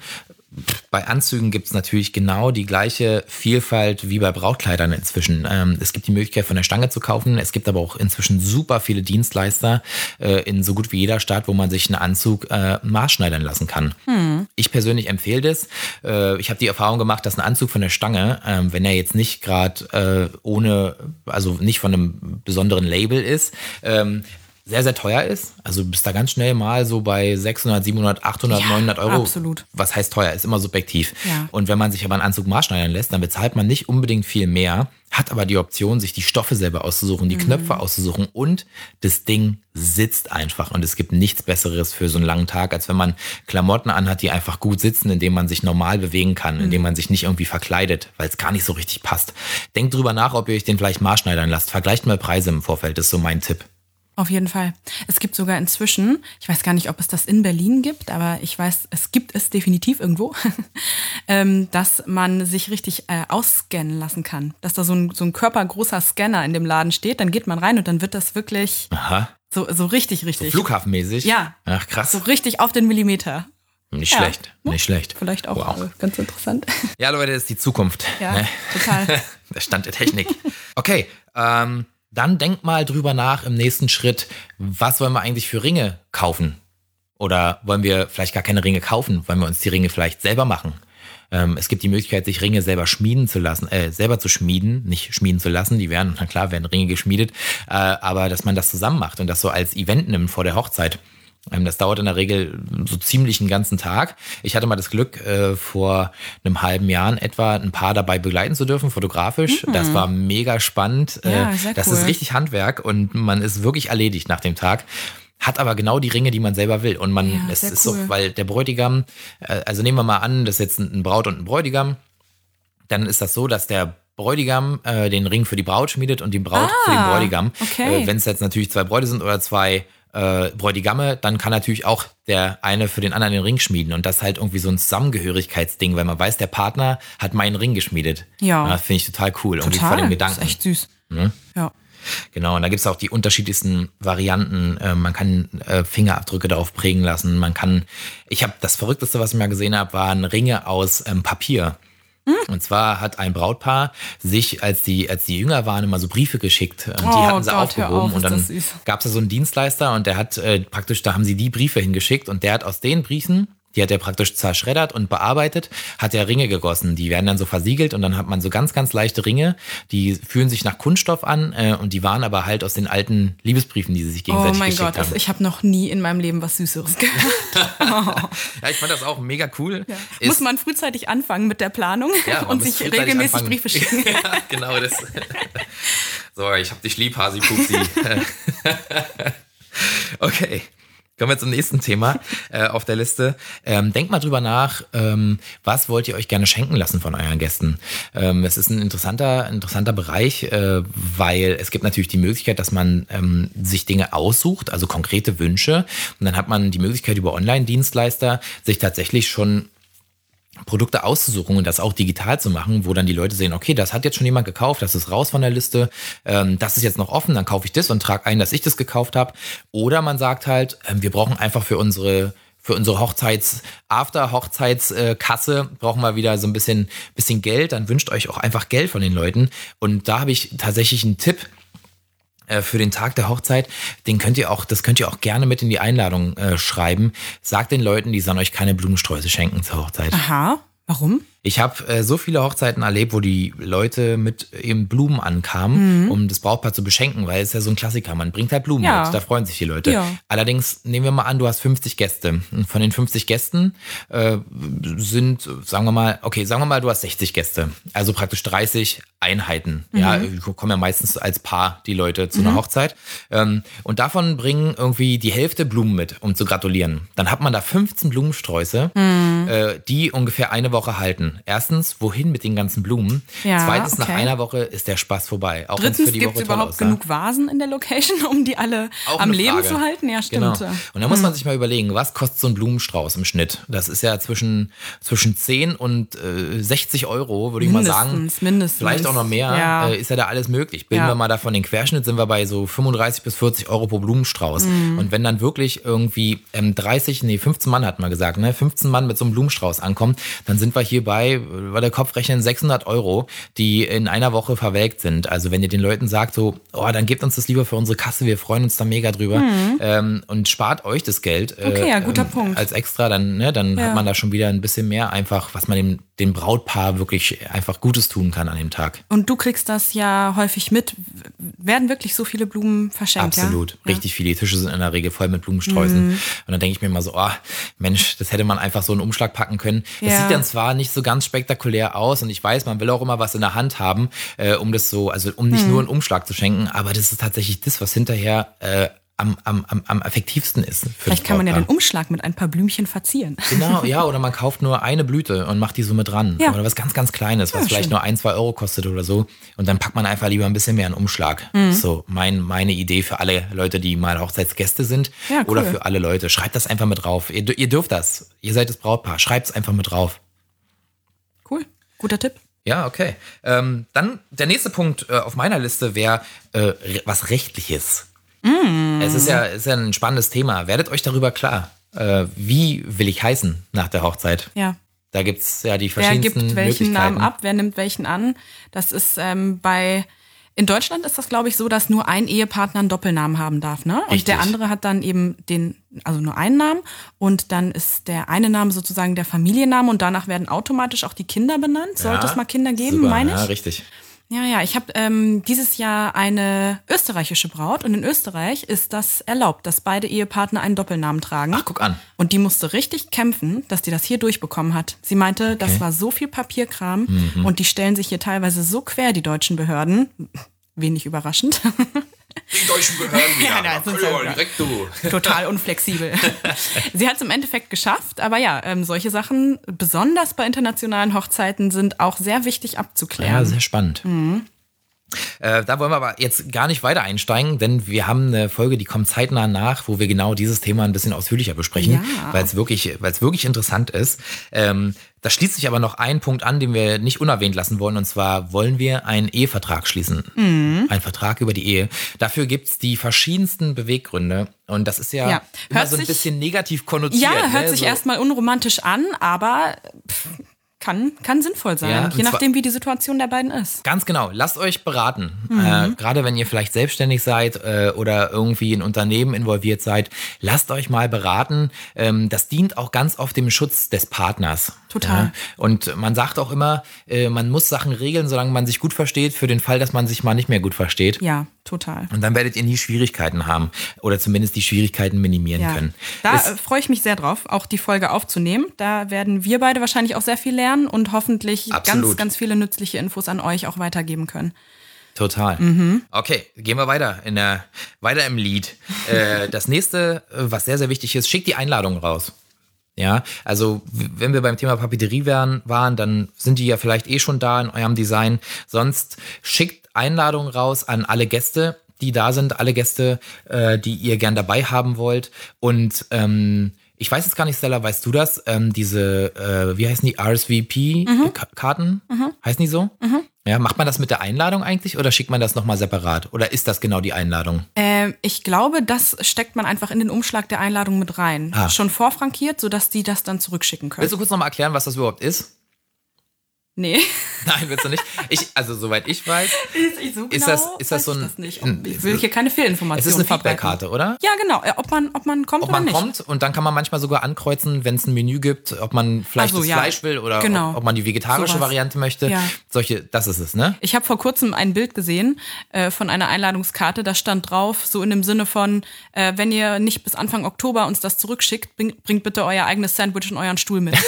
bei Anzügen gibt es natürlich genau die gleiche Vielfalt wie bei Brautkleidern inzwischen. Ähm, es gibt die Möglichkeit, von der Stange zu kaufen. Es gibt aber auch inzwischen super viele Dienstleister äh, in so gut wie jeder Stadt, wo man sich einen Anzug äh, maßschneidern lassen kann. Hm. Ich persönlich empfehle das. Äh, ich habe die Erfahrung gemacht, dass ein Anzug von der Stange, äh, wenn er jetzt nicht gerade äh, ohne, also nicht von einem besonderen Label ist, ähm, sehr, sehr teuer ist. Also du bist da ganz schnell mal so bei sechshundert, siebenhundert, achthundert, ja, neunhundert Euro. Absolut. Was heißt teuer? Ist immer subjektiv. Ja. Und wenn man sich aber einen Anzug maßschneidern lässt, dann bezahlt man nicht unbedingt viel mehr, hat aber die Option, sich die Stoffe selber auszusuchen, die mhm. Knöpfe auszusuchen und das Ding sitzt einfach. Und es gibt nichts Besseres für so einen langen Tag, als wenn man Klamotten anhat, die einfach gut sitzen, indem man sich normal bewegen kann, mhm. indem man sich nicht irgendwie verkleidet, weil es gar nicht so richtig passt. Denkt drüber nach, ob ihr euch den vielleicht maßschneidern lasst. Vergleicht mal Preise im Vorfeld, das ist so mein Tipp. Auf jeden Fall. Es gibt sogar inzwischen, ich weiß gar nicht, ob es das in Berlin gibt, aber ich weiß, es gibt es definitiv irgendwo, dass man sich richtig äh, ausscannen lassen kann. Dass da so ein, so ein körpergroßer Scanner in dem Laden steht, dann geht man rein und dann wird das wirklich Aha. so, so richtig, richtig. So flughafenmäßig? Ja. Ach, krass. So richtig auf den Millimeter. Nicht ja. schlecht, nicht schlecht. Vielleicht auch wow. ganz interessant. Ja, Leute, das ist die Zukunft. Ja, ne? total. Der Stand der Technik. Okay, ähm, dann denkt mal drüber nach im nächsten Schritt, was wollen wir eigentlich für Ringe kaufen? Oder wollen wir vielleicht gar keine Ringe kaufen? Wollen wir uns die Ringe vielleicht selber machen? Ähm, es gibt die Möglichkeit, sich Ringe selber schmieden zu lassen, äh, selber zu schmieden, nicht schmieden zu lassen, die werden, na klar, werden Ringe geschmiedet, äh, aber dass man das zusammen macht und das so als Event nimmt vor der Hochzeit. Ähm, das dauert in der Regel so ziemlich einen ganzen Tag. Ich hatte mal das Glück, äh, vor einem halben Jahr in etwa ein Paar dabei begleiten zu dürfen, fotografisch. Mhm. Das war mega spannend. Ja, äh, sehr das cool. ist richtig Handwerk und man ist wirklich erledigt nach dem Tag. Hat aber genau die Ringe, die man selber will. Und man, Ja, es sehr ist cool. so, weil der Bräutigam, äh, also nehmen wir mal an, das ist jetzt ein Braut und ein Bräutigam, dann ist das so, dass der Bräutigam äh, den Ring für die Braut schmiedet und die Braut Ah, für den Bräutigam. okay. Äh, wenn es jetzt natürlich zwei Bräute sind oder zwei äh, Bräutigamme, dann kann natürlich auch der eine für den anderen den Ring schmieden. Und das ist halt irgendwie so ein Zusammengehörigkeitsding, weil man weiß, der Partner hat meinen Ring geschmiedet. Ja. Das finde ich total cool. Irgendwie Total, vor dem das Gedanken. ist echt süß. Ne? Ja. Genau, und da gibt es auch die unterschiedlichsten Varianten. Äh, man kann äh, Fingerabdrücke darauf prägen lassen. Man kann, ich habe das Verrückteste, was ich mal gesehen habe, waren Ringe aus ähm, Papier. Mhm. Und zwar hat ein Brautpaar sich, als die, als die jünger waren, immer so Briefe geschickt. Und die Oh hatten sie Gott, hör aufgehoben. auf, und ist dann das süß. gab es da so einen Dienstleister und der hat äh, praktisch, da haben sie die Briefe hingeschickt und der hat aus den Briefen, die hat er praktisch zerschreddert und bearbeitet, hat er Ringe gegossen. Die werden dann so versiegelt und dann hat man so ganz, ganz leichte Ringe. Die fühlen sich nach Kunststoff an äh, und die waren aber halt aus den alten Liebesbriefen, die sie sich Oh gegenseitig mein geschickt Gott, haben. das, ich habe noch nie in meinem Leben was Süßeres gehört. Oh. Ja, ich fand das auch mega cool. Ja. Ist, Muss man frühzeitig anfangen mit der Planung ja, man und muss sich frühzeitig regelmäßig anfangen. Briefe schicken. Ja, genau das. So, ich hab dich lieb, Hasi Pupsi. Okay. Kommen wir zum nächsten Thema äh, auf der Liste. Ähm, denkt mal drüber nach, ähm, was wollt ihr euch gerne schenken lassen von euren Gästen? Ähm, es ist ein interessanter, interessanter Bereich, äh, weil es gibt natürlich die Möglichkeit, dass man ähm, sich Dinge aussucht, also konkrete Wünsche. Und dann hat man die Möglichkeit, über Online-Dienstleister sich tatsächlich schon Produkte auszusuchen und das auch digital zu machen, wo dann die Leute sehen, okay, das hat jetzt schon jemand gekauft, das ist raus von der Liste, ähm, das ist jetzt noch offen, dann kaufe ich das und trage ein, dass ich das gekauft habe. Oder man sagt halt, ähm, wir brauchen einfach für unsere für unsere Hochzeits After-Hochzeitskasse brauchen wir wieder so ein bisschen bisschen Geld, dann wünscht euch auch einfach Geld von den Leuten. Und da habe ich tatsächlich einen Tipp für den Tag der Hochzeit, den könnt ihr auch, das könnt ihr auch gerne mit in die Einladung äh, schreiben. Sagt den Leuten, die sollen euch keine Blumensträuße schenken zur Hochzeit. Aha, warum? Ich habe äh, so viele Hochzeiten erlebt, wo die Leute mit eben Blumen ankamen, mhm. um das Brautpaar zu beschenken, weil es ist ja so ein Klassiker. Man bringt halt Blumen Ja. mit, da freuen sich die Leute. Ja. Allerdings nehmen wir mal an, du hast fünfzig Gäste. Und von den fünfzig Gästen äh, sind, sagen wir mal, okay, sagen wir mal, du hast sechzig Gäste. Also praktisch dreißig Einheiten. Mhm. Ja, kommen ja meistens als Paar die Leute zu mhm. einer Hochzeit. Ähm, und davon bringen irgendwie die Hälfte Blumen mit, um zu gratulieren. Dann hat man da fünfzehn Blumensträuße, mhm. äh, die ungefähr eine Woche halten. Erstens, wohin mit den ganzen Blumen? Ja, Zweitens, okay. nach einer Woche ist der Spaß vorbei. Auch Drittens, wenn's für die gibt es Woche toll überhaupt aussah. genug Vasen in der Location, um die alle Auch am eine Leben Frage. zu halten? Ja, stimmt. Genau. Und da muss man sich mal überlegen, was kostet so ein Blumenstrauß im Schnitt? Das ist ja zwischen, zwischen zehn und äh, sechzig Euro, würde ich mal sagen. Mindestens, mindestens. Vielleicht auch noch mehr. Ja. Äh, ist ja da alles möglich. Bilden Ja. wir mal davon den Querschnitt, sind wir bei so fünfunddreißig bis vierzig Euro pro Blumenstrauß. Mhm. Und wenn dann wirklich irgendwie ähm, dreißig, nee, fünfzehn Mann hat man gesagt, ne? fünfzehn Mann mit so einem Blumenstrauß ankommen, dann sind wir hier bei, bei der Kopfrechnen sechshundert Euro, die in einer Woche verwelkt sind. Also wenn ihr den Leuten sagt, so, oh, dann gebt uns das lieber für unsere Kasse, wir freuen uns da mega drüber mhm. ähm, und spart euch das Geld. Äh, Okay, ja, guter ähm, Punkt. Als extra, dann, ne, dann Ja. hat man da schon wieder ein bisschen mehr einfach, was man dem, dem Brautpaar wirklich einfach Gutes tun kann an dem Tag. Und du kriegst das ja häufig mit. Werden wirklich so viele Blumen verschenkt? Absolut. Ja? Richtig viele. Die Tische sind in der Regel voll mit Blumensträußen. Mhm. Und dann denke ich mir immer so, oh, Mensch, das hätte man einfach so in einen Umschlag packen können. Das Ja. sieht dann zwar nicht so ganz spektakulär aus und ich weiß, man will auch immer was in der Hand haben, äh, um das so, also um nicht Mhm. nur einen Umschlag zu schenken, aber das ist tatsächlich das, was hinterher äh, am, am, am, am effektivsten ist. Für Vielleicht das kann man ja den Brautpaar. Umschlag mit ein paar Blümchen verzieren. Genau, ja, oder man kauft nur eine Blüte und macht die so mit dran. Ja. Oder was ganz, ganz Kleines, was Ja, vielleicht schön. nur ein, zwei Euro kostet oder so. Und dann packt man einfach lieber ein bisschen mehr in den Umschlag. Mhm. So, mein, meine Idee für alle Leute, die mal Hochzeitsgäste sind. Ja, cool. Oder für alle Leute. Schreibt das einfach mit drauf. Ihr, ihr dürft das. Ihr seid das Brautpaar. Schreibt es einfach mit drauf. Cool, guter Tipp. Ja, okay. Ähm, dann der nächste Punkt äh, auf meiner Liste wäre äh, re- was Rechtliches. Mm. Es ist ja, ist ja ein spannendes Thema. Werdet euch darüber klar. Äh, wie will ich heißen nach der Hochzeit? Ja. Da gibt's ja die Wer verschiedensten gibt welchen Möglichkeiten. Namen ab, wer nimmt welchen an? Das ist ähm, bei In Deutschland ist das, glaube ich, so, dass nur ein Ehepartner einen Doppelnamen haben darf, ne? Und Richtig. der andere hat dann eben den, also nur einen Namen und dann ist der eine Name sozusagen der Familienname und danach werden automatisch auch die Kinder benannt. Sollte Ja, es mal Kinder geben, super, meine ich? Ja, richtig. Ja, ja, ich habe ähm, dieses Jahr eine österreichische Braut und in Österreich ist das erlaubt, dass beide Ehepartner einen Doppelnamen tragen. Ach, guck an. Und die musste richtig kämpfen, dass die das hier durchbekommen hat. Sie meinte, Okay. das war so viel Papierkram und die stellen sich hier teilweise so quer, die deutschen Behörden. Wenig überraschend. Die deutschen Behörden, Ja, da sind sie ja direkt du. Total unflexibel. Sie hat es im Endeffekt geschafft, aber ja, ähm, solche Sachen, besonders bei internationalen Hochzeiten, sind auch sehr wichtig abzuklären. Ja, sehr spannend. Äh, da wollen wir aber jetzt gar nicht weiter einsteigen, denn wir haben eine Folge, die kommt zeitnah nach, wo wir genau dieses Thema ein bisschen ausführlicher besprechen, Ja. weil es wirklich, weil es wirklich interessant ist. Ähm, da schließt sich aber noch ein Punkt an, den wir nicht unerwähnt lassen wollen, und zwar wollen wir einen Ehevertrag schließen. Mhm. Einen Vertrag über die Ehe. Dafür gibt's die verschiedensten Beweggründe und das ist ja, Ja. immer Hört so ein sich- bisschen negativ konnotiert. Ja, hört ne? sich so. erstmal unromantisch an, aber pff, kann, kann sinnvoll sein, Ja, und je zwar- nachdem, wie die Situation der beiden ist. Ganz genau, lasst euch beraten. Äh, gerade wenn ihr vielleicht selbstständig seid äh, oder irgendwie in Unternehmen involviert seid, lasst euch mal beraten. Ähm, das dient auch ganz oft dem Schutz des Partners. Total. Ja? Und man sagt auch immer, äh, man muss Sachen regeln, solange man sich gut versteht, für den Fall, dass man sich mal nicht mehr gut versteht. Ja, total. Und dann werdet ihr nie Schwierigkeiten haben oder zumindest die Schwierigkeiten minimieren Ja. können. Da Es- äh, freue ich mich sehr drauf, auch die Folge aufzunehmen. Da werden wir beide wahrscheinlich auch sehr viel lernen und hoffentlich ganz, Absolut. ganz viele nützliche Infos an euch auch weitergeben können. Total. Okay, gehen wir weiter in der, weiter im Lied. äh, das nächste, äh, was sehr, sehr wichtig ist, schickt die Einladung raus. Ja, also w- wenn wir beim Thema Papeterie wären, waren, dann sind die ja vielleicht eh schon da in eurem Design. Sonst schickt Einladungen raus an alle Gäste, die da sind, alle Gäste, äh, die ihr gern dabei haben wollt. Und ähm, ich weiß jetzt gar nicht, Stella, weißt du das? Ähm, diese, äh, wie heißen die, R S V P-Karten? Heißen die so? Ja, macht man das mit der Einladung eigentlich oder schickt man das nochmal separat? Oder ist das genau die Einladung? Ähm, ich glaube, das steckt man einfach in den Umschlag der Einladung mit rein. Ah. Schon vorfrankiert, sodass die das dann zurückschicken können. Willst du kurz nochmal erklären, was das überhaupt ist? Nee. Nein, willst du nicht? Ich, also soweit ich weiß, so Ist das- ist das weiß so ich ein- das nicht. Ob- Ich will hier keine es Fehlinformationen ist eine verbreiten. Feedback-Karte, oder? Ja, genau. Äh, Ob man, ob man kommt Ob oder man nicht. kommt und dann kann man manchmal sogar ankreuzen, wenn es ein Menü gibt, ob man vielleicht Ach so, das ja. Fleisch will oder Genau. ob, ob man die vegetarische Sowas. Variante möchte. Ja. Solche, das ist es, ne? Ich habe vor kurzem ein Bild gesehen äh, von einer Einladungskarte, da stand drauf, so in dem Sinne von, äh, wenn ihr nicht bis Anfang Oktober uns das zurückschickt, bring, bringt bitte euer eigenes Sandwich und euren Stuhl mit.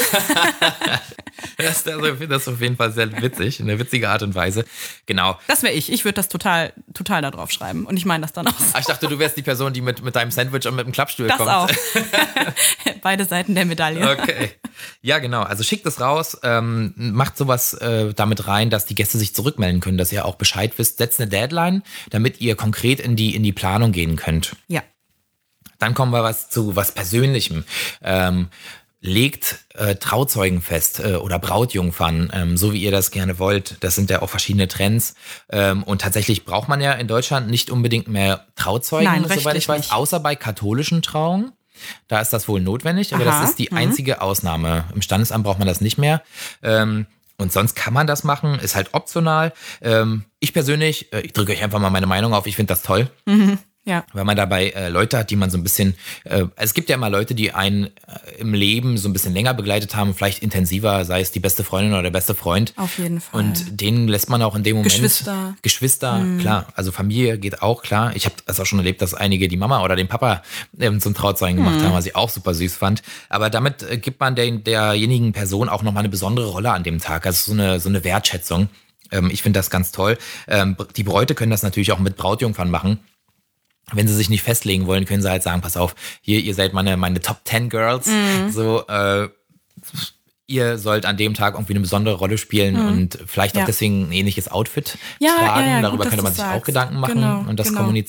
Das, das, das ist auf jeden Fall sehr witzig, eine witzige Art und Weise. Genau. Das wäre ich. Ich würde das total, total da drauf schreiben. Und ich meine das dann auch. Ah, ich dachte, du wärst die Person, die mit, mit deinem Sandwich und mit dem Klappstuhl Das kommt. auch. Beide Seiten der Medaille. Okay. Ja, genau. Also schickt es raus, ähm, macht sowas äh, damit rein, dass die Gäste sich zurückmelden können, dass ihr auch Bescheid wisst. Setzt eine Deadline, damit ihr konkret in die, in die Planung gehen könnt. Ja. Dann kommen wir was zu was Persönlichem. Ähm, legt äh, Trauzeugen fest äh, oder Brautjungfern, ähm, so wie ihr das gerne wollt. Das sind ja auch verschiedene Trends. Ähm, und tatsächlich braucht man ja in Deutschland nicht unbedingt mehr Trauzeugen, Nein, soweit rechtlich ich weiß, nicht. außer bei katholischen Trauungen. Da ist das wohl notwendig, aber Aha, das ist die einzige Ausnahme. Im Standesamt braucht man das nicht mehr. Ähm, und sonst kann man das machen, ist halt optional. Ähm, ich persönlich, äh, ich drücke euch einfach mal meine Meinung auf, ich finde das toll. Ja. Weil man dabei äh, Leute hat, die man so ein bisschen, äh, es gibt ja immer Leute, die einen äh, im Leben so ein bisschen länger begleitet haben, vielleicht intensiver, sei es die beste Freundin oder der beste Freund. Auf jeden Fall. Und denen lässt man auch in dem Moment. Geschwister. Geschwister, klar. Also Familie geht auch, klar. Ich habe das auch schon erlebt, dass einige die Mama oder den Papa ähm, zum Trauzeugen gemacht haben, was ich auch super süß fand. Aber damit äh, gibt man den, derjenigen Person auch nochmal eine besondere Rolle an dem Tag. Also so eine, so eine Wertschätzung. Ähm, ich finde das ganz toll. Ähm, die Bräute können das natürlich auch mit Brautjungfern machen. Wenn sie sich nicht festlegen wollen, können sie halt sagen, pass auf, hier, ihr seid meine, meine Top Ten Girls. Mhm. So, äh, ihr sollt an dem Tag irgendwie eine besondere Rolle spielen und vielleicht auch Ja. deswegen ein ähnliches Outfit Ja, tragen. ja, ja, Darüber gut, könnte man dass sich du auch sagst. Gedanken machen Genau, und das genau. kommunizieren.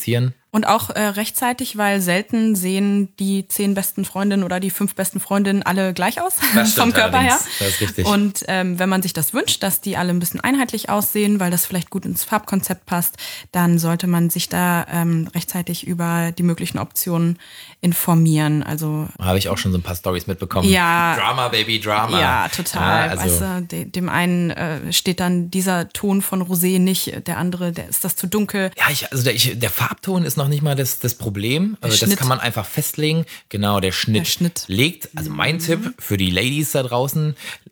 Und auch äh, rechtzeitig, weil selten sehen die zehn besten Freundinnen oder die fünf besten Freundinnen alle gleich aus, Das stimmt, vom Körper her. Das ist richtig. Und ähm, wenn man sich das wünscht, dass die alle ein bisschen einheitlich aussehen, weil das vielleicht gut ins Farbkonzept passt, dann sollte man sich da ähm, rechtzeitig über die möglichen Optionen informieren. Also habe ich auch schon so ein paar Storys mitbekommen. Ja. Drama, Baby, Drama. Ja, total. Ja, also weißt du, de, dem einen äh, steht dann dieser Ton von Rosé nicht, der andere, der ist das zu dunkel. Ja, ich, also der, ich, der Farbton ist noch nicht mal das, das Problem. Also das Schnitt. kann man einfach festlegen. Genau, der Schnitt, Der Schnitt. legt, also mein mhm. Tipp für die Ladies da draußen,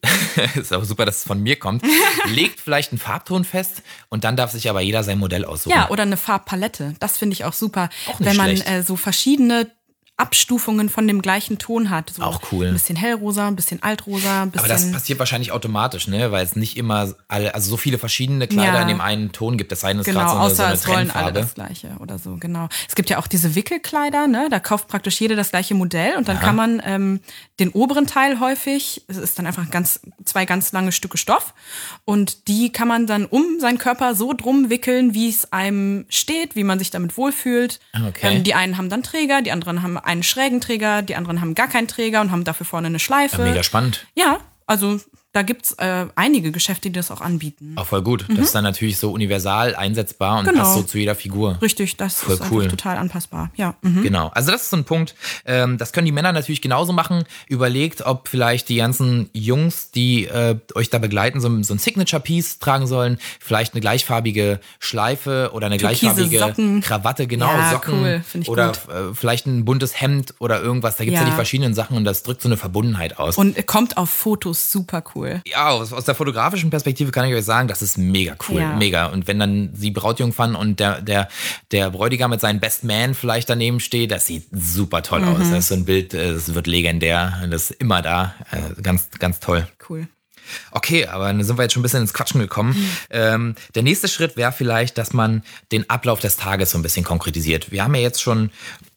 ist auch super, dass es von mir kommt, legt vielleicht einen Farbton fest und dann darf sich aber jeder sein Modell aussuchen. Ja, oder eine Farbpalette. Das finde ich auch super. Auch nicht wenn man schlecht. äh, so verschiedene Abstufungen von dem gleichen Ton hat. So auch cool. Ein bisschen hellrosa, ein bisschen altrosa, ein bisschen. Aber das passiert wahrscheinlich automatisch, ne? Weil es nicht immer alle, also so viele verschiedene Kleider Ja. in dem einen Ton gibt. Das sei denn, es ist Genau, gerade so eine, außer so eine es wollen alle Trendfarbe. das gleiche oder so, genau. Es gibt ja auch diese Wickelkleider, ne? Da kauft praktisch jeder das gleiche Modell und dann Ja. kann man ähm, den oberen Teil häufig, es ist dann einfach ganz, zwei ganz lange Stücke Stoff und die kann man dann um seinen Körper so drum wickeln, wie es einem steht, wie man sich damit wohlfühlt. Okay. Ähm, die einen haben dann Träger, die anderen haben einen schrägen Träger, die anderen haben gar keinen Träger und haben dafür vorne eine Schleife. Ja, mega spannend. Ja, also da gibt's äh, einige Geschäfte, die das auch anbieten. Auch voll gut. Das ist dann natürlich so universal einsetzbar und Genau. passt so zu jeder Figur. Richtig, das Voll ist cool. einfach total anpassbar. Ja. Mhm. Genau, also das ist so ein Punkt, ähm, das können die Männer natürlich genauso machen. Überlegt, ob vielleicht die ganzen Jungs, die äh, euch da begleiten, so, so ein Signature-Piece tragen sollen. Vielleicht eine gleichfarbige Schleife oder eine Türkise gleichfarbige Socken. Krawatte, genau, Ja, Socken. cool, find ich oder gut. äh, vielleicht ein buntes Hemd oder irgendwas. Da gibt es ja. Ja. die verschiedenen Sachen und das drückt so eine Verbundenheit aus. Und kommt auf Fotos super cool. Ja, aus, aus der fotografischen Perspektive kann ich euch sagen, das ist mega cool, Ja. mega. Und wenn dann die Brautjungfern und der, der, der Bräutigam mit seinem Best Man vielleicht daneben steht, das sieht super toll Mhm. aus. Das ist so ein Bild, äh, das wird legendär, das ist immer da, äh, ganz, ganz toll. Cool. Okay, aber dann sind wir jetzt schon ein bisschen ins Quatschen gekommen. Mhm. Ähm, der nächste Schritt wäre vielleicht, dass man den Ablauf des Tages so ein bisschen konkretisiert. Wir haben ja jetzt schon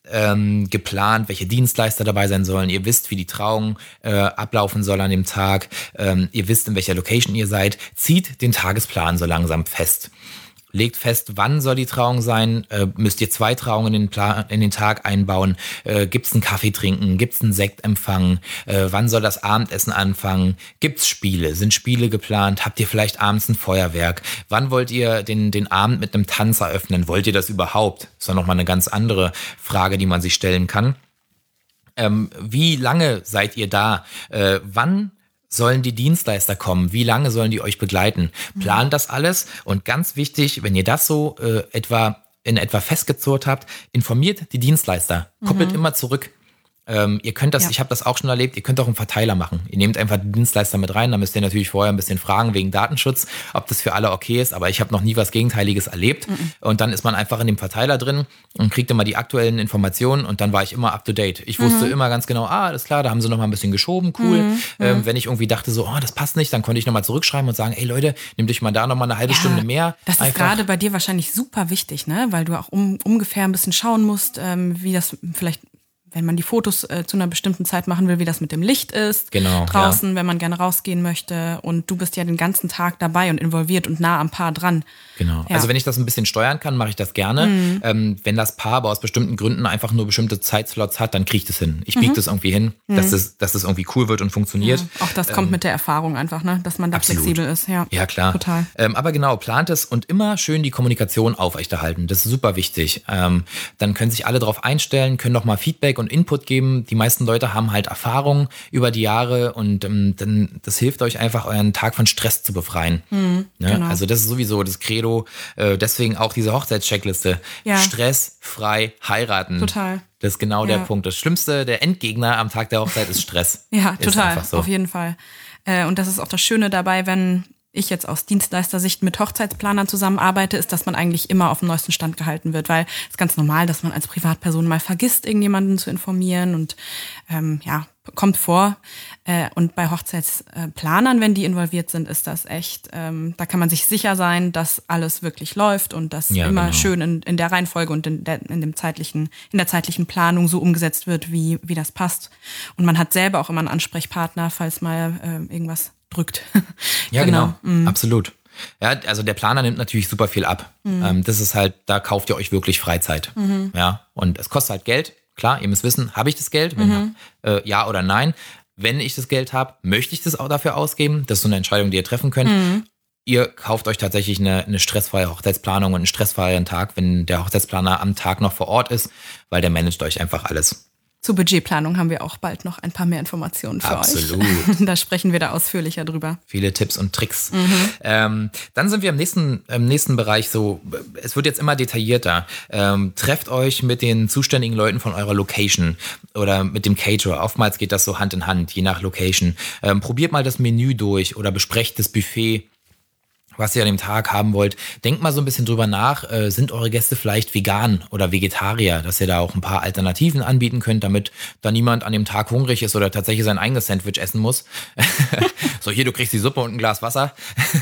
ähm, geplant, welche Dienstleister dabei sein sollen. Ihr wisst, wie die Trauung äh, ablaufen soll an dem Tag. Ähm, ihr wisst, in welcher Location ihr seid. Zieht den Tagesplan so langsam fest. Legt fest, wann soll die Trauung sein? Äh, müsst ihr zwei Trauungen in den, Plan, in den Tag einbauen? Äh, gibt's einen Kaffee trinken? Gibt's einen Sektempfang? Äh, wann soll das Abendessen anfangen? Gibt's Spiele? Sind Spiele geplant? Habt ihr vielleicht abends ein Feuerwerk? Wann wollt ihr den, den Abend mit einem Tanz eröffnen? Wollt ihr das überhaupt? Das ist doch nochmal eine ganz andere Frage, die man sich stellen kann. Ähm, wie lange seid ihr da? Äh, wann sollen die Dienstleister kommen? Wie lange sollen die euch begleiten? Plant das alles und ganz wichtig, wenn ihr das so äh, etwa in etwa festgezurrt habt, informiert die Dienstleister. Koppelt mhm. immer zurück. Ähm, ihr könnt das, ja. ich habe das auch schon erlebt, ihr könnt auch einen Verteiler machen. Ihr nehmt einfach den Dienstleister mit rein, da müsst ihr natürlich vorher ein bisschen fragen wegen Datenschutz, ob das für alle okay ist, aber ich habe noch nie was Gegenteiliges erlebt. Mhm. Und dann ist man einfach in dem Verteiler drin und kriegt immer die aktuellen Informationen und dann war ich immer up to date. Ich wusste mhm. immer ganz genau, ah, alles klar, da haben sie noch mal ein bisschen geschoben, cool. Mhm. Ähm, wenn ich irgendwie dachte so, oh, das passt nicht, dann konnte ich noch mal zurückschreiben und sagen, ey Leute, nehmt euch mal da noch mal eine halbe ja, Stunde mehr. Das ist einfach. Gerade bei dir wahrscheinlich super wichtig, ne? Weil du auch um, ungefähr ein bisschen schauen musst, ähm, wie das vielleicht, wenn man die Fotos äh, zu einer bestimmten Zeit machen will, wie das mit dem Licht ist. Genau, draußen, ja. wenn man gerne rausgehen möchte. Und du bist ja den ganzen Tag dabei und involviert und nah am Paar dran. Genau. Ja. Also wenn ich das ein bisschen steuern kann, mache ich das gerne. Mhm. Ähm, wenn das Paar aber aus bestimmten Gründen einfach nur bestimmte Zeitslots hat, dann kriege ich das hin. Ich biege mhm. das irgendwie hin, mhm. dass, das, dass das irgendwie cool wird und funktioniert. Ja, auch das kommt ähm, mit der Erfahrung einfach, ne? Dass man da absolut. flexibel ist. Ja, ja klar. Total. Ähm, aber genau, plant es und immer schön die Kommunikation aufrechterhalten. Das ist super wichtig. Ähm, dann können sich alle darauf einstellen, können nochmal Feedback und Input geben. Die meisten Leute haben halt Erfahrung über die Jahre und ähm, dann, das hilft euch einfach, euren Tag von Stress zu befreien. Mhm, ne? Genau. Also das ist sowieso das Credo. Äh, deswegen auch diese Hochzeitscheckliste. Ja. Stressfrei heiraten. Total. Das ist genau ja. der Punkt. Das Schlimmste, der Endgegner am Tag der Hochzeit ist Stress. Ja, ist total. So. Auf jeden Fall. Äh, und das ist auch das Schöne dabei, wenn ich jetzt aus Dienstleistersicht mit Hochzeitsplanern zusammenarbeite, ist, dass man eigentlich immer auf dem neuesten Stand gehalten wird, weil es ist ganz normal, dass man als Privatperson mal vergisst, irgendjemanden zu informieren und ähm, ja, kommt vor. Äh, und bei Hochzeitsplanern, wenn die involviert sind, ist das echt, ähm, da kann man sich sicher sein, dass alles wirklich läuft und dass ja, immer genau. schön in, in der Reihenfolge und in der, in dem zeitlichen, in der zeitlichen Planung so umgesetzt wird, wie, wie das passt. Und man hat selber auch immer einen Ansprechpartner, falls mal äh, irgendwas drückt. Ja, genau, genau. Mhm. Absolut. Ja, also der Planer nimmt natürlich super viel ab. Mhm. Ähm, das ist halt, da kauft ihr euch wirklich Freizeit. Mhm. Ja, und es kostet halt Geld. Klar, ihr müsst wissen, habe ich das Geld? Wenn, mhm. äh, ja oder nein. Wenn ich das Geld habe, möchte ich das auch dafür ausgeben? Das ist so eine Entscheidung, die ihr treffen könnt. Mhm. Ihr kauft euch tatsächlich eine, eine stressfreie Hochzeitsplanung und einen stressfreien Tag, wenn der Hochzeitsplaner am Tag noch vor Ort ist, weil der managt euch einfach alles. Zur Budgetplanung haben wir auch bald noch ein paar mehr Informationen für Absolut. euch. Absolut. Da sprechen wir da ausführlicher drüber. Viele Tipps und Tricks. Mhm. Ähm, dann sind wir im nächsten, im nächsten Bereich so, es wird jetzt immer detaillierter. Ähm, trefft euch mit den zuständigen Leuten von eurer Location oder mit dem Caterer. Oftmals geht das so Hand in Hand, je nach Location. Ähm, probiert mal das Menü durch oder besprecht das Buffet, was ihr an dem Tag haben wollt. Denkt mal so ein bisschen drüber nach, äh, sind eure Gäste vielleicht vegan oder Vegetarier, dass ihr da auch ein paar Alternativen anbieten könnt, damit da niemand an dem Tag hungrig ist oder tatsächlich sein eigenes Sandwich essen muss. So, hier, du kriegst die Suppe und ein Glas Wasser.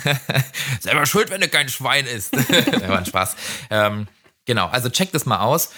Selber schuld, wenn du kein Schwein isst. Das war ein Spaß. Ähm, Genau, also checkt das mal aus.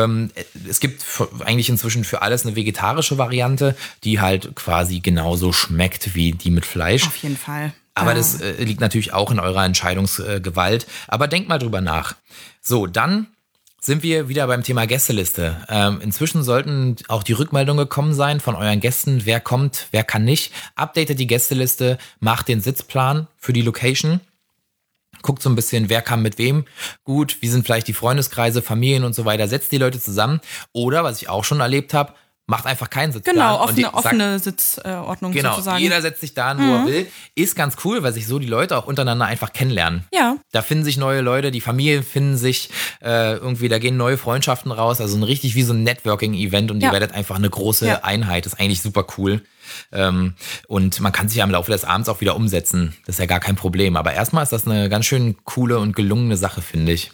Es gibt eigentlich inzwischen für alles eine vegetarische Variante, die halt quasi genauso schmeckt wie die mit Fleisch. Auf jeden Fall. Aber ja. das äh, liegt natürlich auch in eurer Entscheidungsgewalt. Aber denkt mal drüber nach. So, dann sind wir wieder beim Thema Gästeliste. Ähm, inzwischen sollten auch die Rückmeldungen gekommen sein von euren Gästen. Wer kommt, wer kann nicht. Updatet die Gästeliste, macht den Sitzplan für die Location. Guckt so ein bisschen, wer kam mit wem gut, wie sind vielleicht die Freundeskreise, Familien und so weiter. Setzt die Leute zusammen. Oder, was ich auch schon erlebt habe, macht einfach keinen Sitzplan. Genau, offene, sagt, offene Sitzordnung genau, sozusagen. Jeder setzt sich da an, wo mhm. er will. Ist ganz cool, weil sich so die Leute auch untereinander einfach kennenlernen. Ja. Da finden sich neue Leute, die Familien finden sich äh, irgendwie, da gehen neue Freundschaften raus. Also ein richtig wie so ein Networking-Event und ja. ihr werdet einfach eine große ja. Einheit. Das ist eigentlich super cool. Ähm, und man kann sich ja im Laufe des Abends auch wieder umsetzen. Das ist ja gar kein Problem. Aber erstmal ist das eine ganz schön coole und gelungene Sache, finde ich.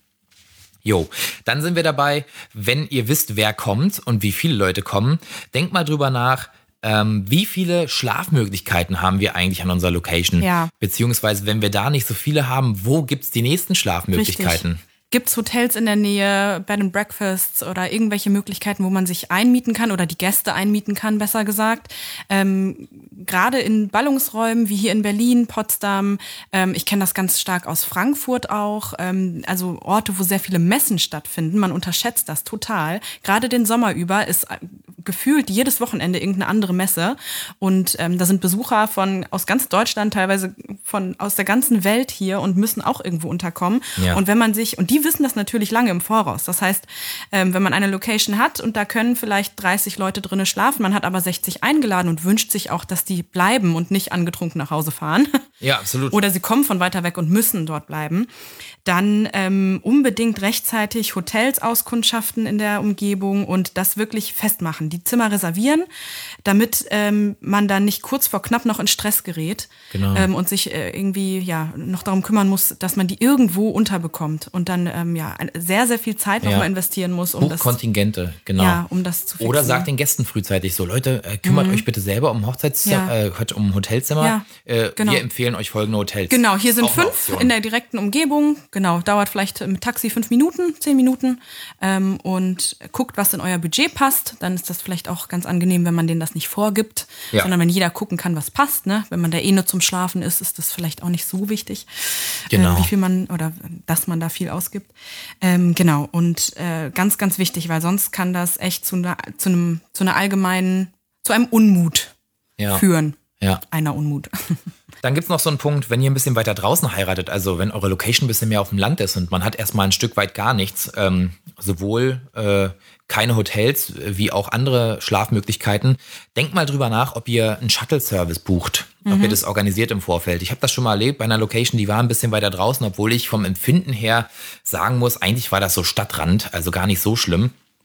Jo, dann sind wir dabei, wenn ihr wisst, wer kommt und wie viele Leute kommen, denkt mal drüber nach, ähm, wie viele Schlafmöglichkeiten haben wir eigentlich an unserer Location? Ja. Beziehungsweise, wenn wir da nicht so viele haben, wo gibt's die nächsten Schlafmöglichkeiten? Richtig. Gibt es Hotels in der Nähe, Bed and Breakfasts oder irgendwelche Möglichkeiten, wo man sich einmieten kann oder die Gäste einmieten kann, besser gesagt. Ähm, gerade in Ballungsräumen wie hier in Berlin, Potsdam, ähm, ich kenne das ganz stark aus Frankfurt auch, ähm, also Orte, wo sehr viele Messen stattfinden. Man unterschätzt das total. Gerade den Sommer über ist gefühlt jedes Wochenende irgendeine andere Messe und ähm, da sind Besucher von aus ganz Deutschland, teilweise von aus der ganzen Welt hier und müssen auch irgendwo unterkommen. Ja. Und wenn man sich, und die wissen das natürlich lange im Voraus. Das heißt, ähm, wenn man eine Location hat und da können vielleicht dreißig Leute drinnen schlafen, man hat aber sechzig eingeladen und wünscht sich auch, dass die bleiben und nicht angetrunken nach Hause fahren. Ja, absolut. Oder sie kommen von weiter weg und müssen dort bleiben. Dann ähm, unbedingt rechtzeitig Hotels auskundschaften in der Umgebung und das wirklich festmachen. Die Zimmer reservieren, damit ähm, man dann nicht kurz vor knapp noch in Stress gerät. Genau. ähm, und sich äh, irgendwie ja noch darum kümmern muss, dass man die irgendwo unterbekommt und dann ähm, ja sehr, sehr viel Zeit nochmal ja. investieren muss, um das, Kontingente, genau. Ja, um das zu fixieren. Oder sagt den Gästen frühzeitig so, Leute, äh, kümmert mhm. euch bitte selber um Hochzeitszimmer, ja. äh, um Hotelzimmer. Ja, äh, genau. Wir empfehlen euch folgende Hotels. Genau, hier sind fünf in der direkten Umgebung. Genau, dauert vielleicht mit Taxi fünf Minuten, zehn Minuten. Ähm, und guckt, was in euer Budget passt. Dann ist das vielleicht auch ganz angenehm, wenn man denen das nicht vorgibt, ja. sondern wenn jeder gucken kann, was passt. Ne? Wenn man da eh nur zum Schlafen ist, ist das vielleicht auch nicht so wichtig, genau. äh, wie viel man oder dass man da viel ausgibt. Ähm, genau, und äh, ganz, ganz wichtig, weil sonst kann das echt zu, einer, zu, einem, zu einer allgemeinen, zu einem Unmut ja. führen. Ja. Einer Unmut. Dann gibt's noch so einen Punkt, wenn ihr ein bisschen weiter draußen heiratet, also wenn eure Location ein bisschen mehr auf dem Land ist und man hat erstmal ein Stück weit gar nichts, ähm, sowohl äh, keine Hotels wie auch andere Schlafmöglichkeiten, denkt mal drüber nach, ob ihr einen Shuttle-Service bucht, mhm. ob ihr das organisiert im Vorfeld. Ich habe das schon mal erlebt bei einer Location, die war ein bisschen weiter draußen, obwohl ich vom Empfinden her sagen muss, eigentlich war das so Stadtrand, also gar nicht so schlimm.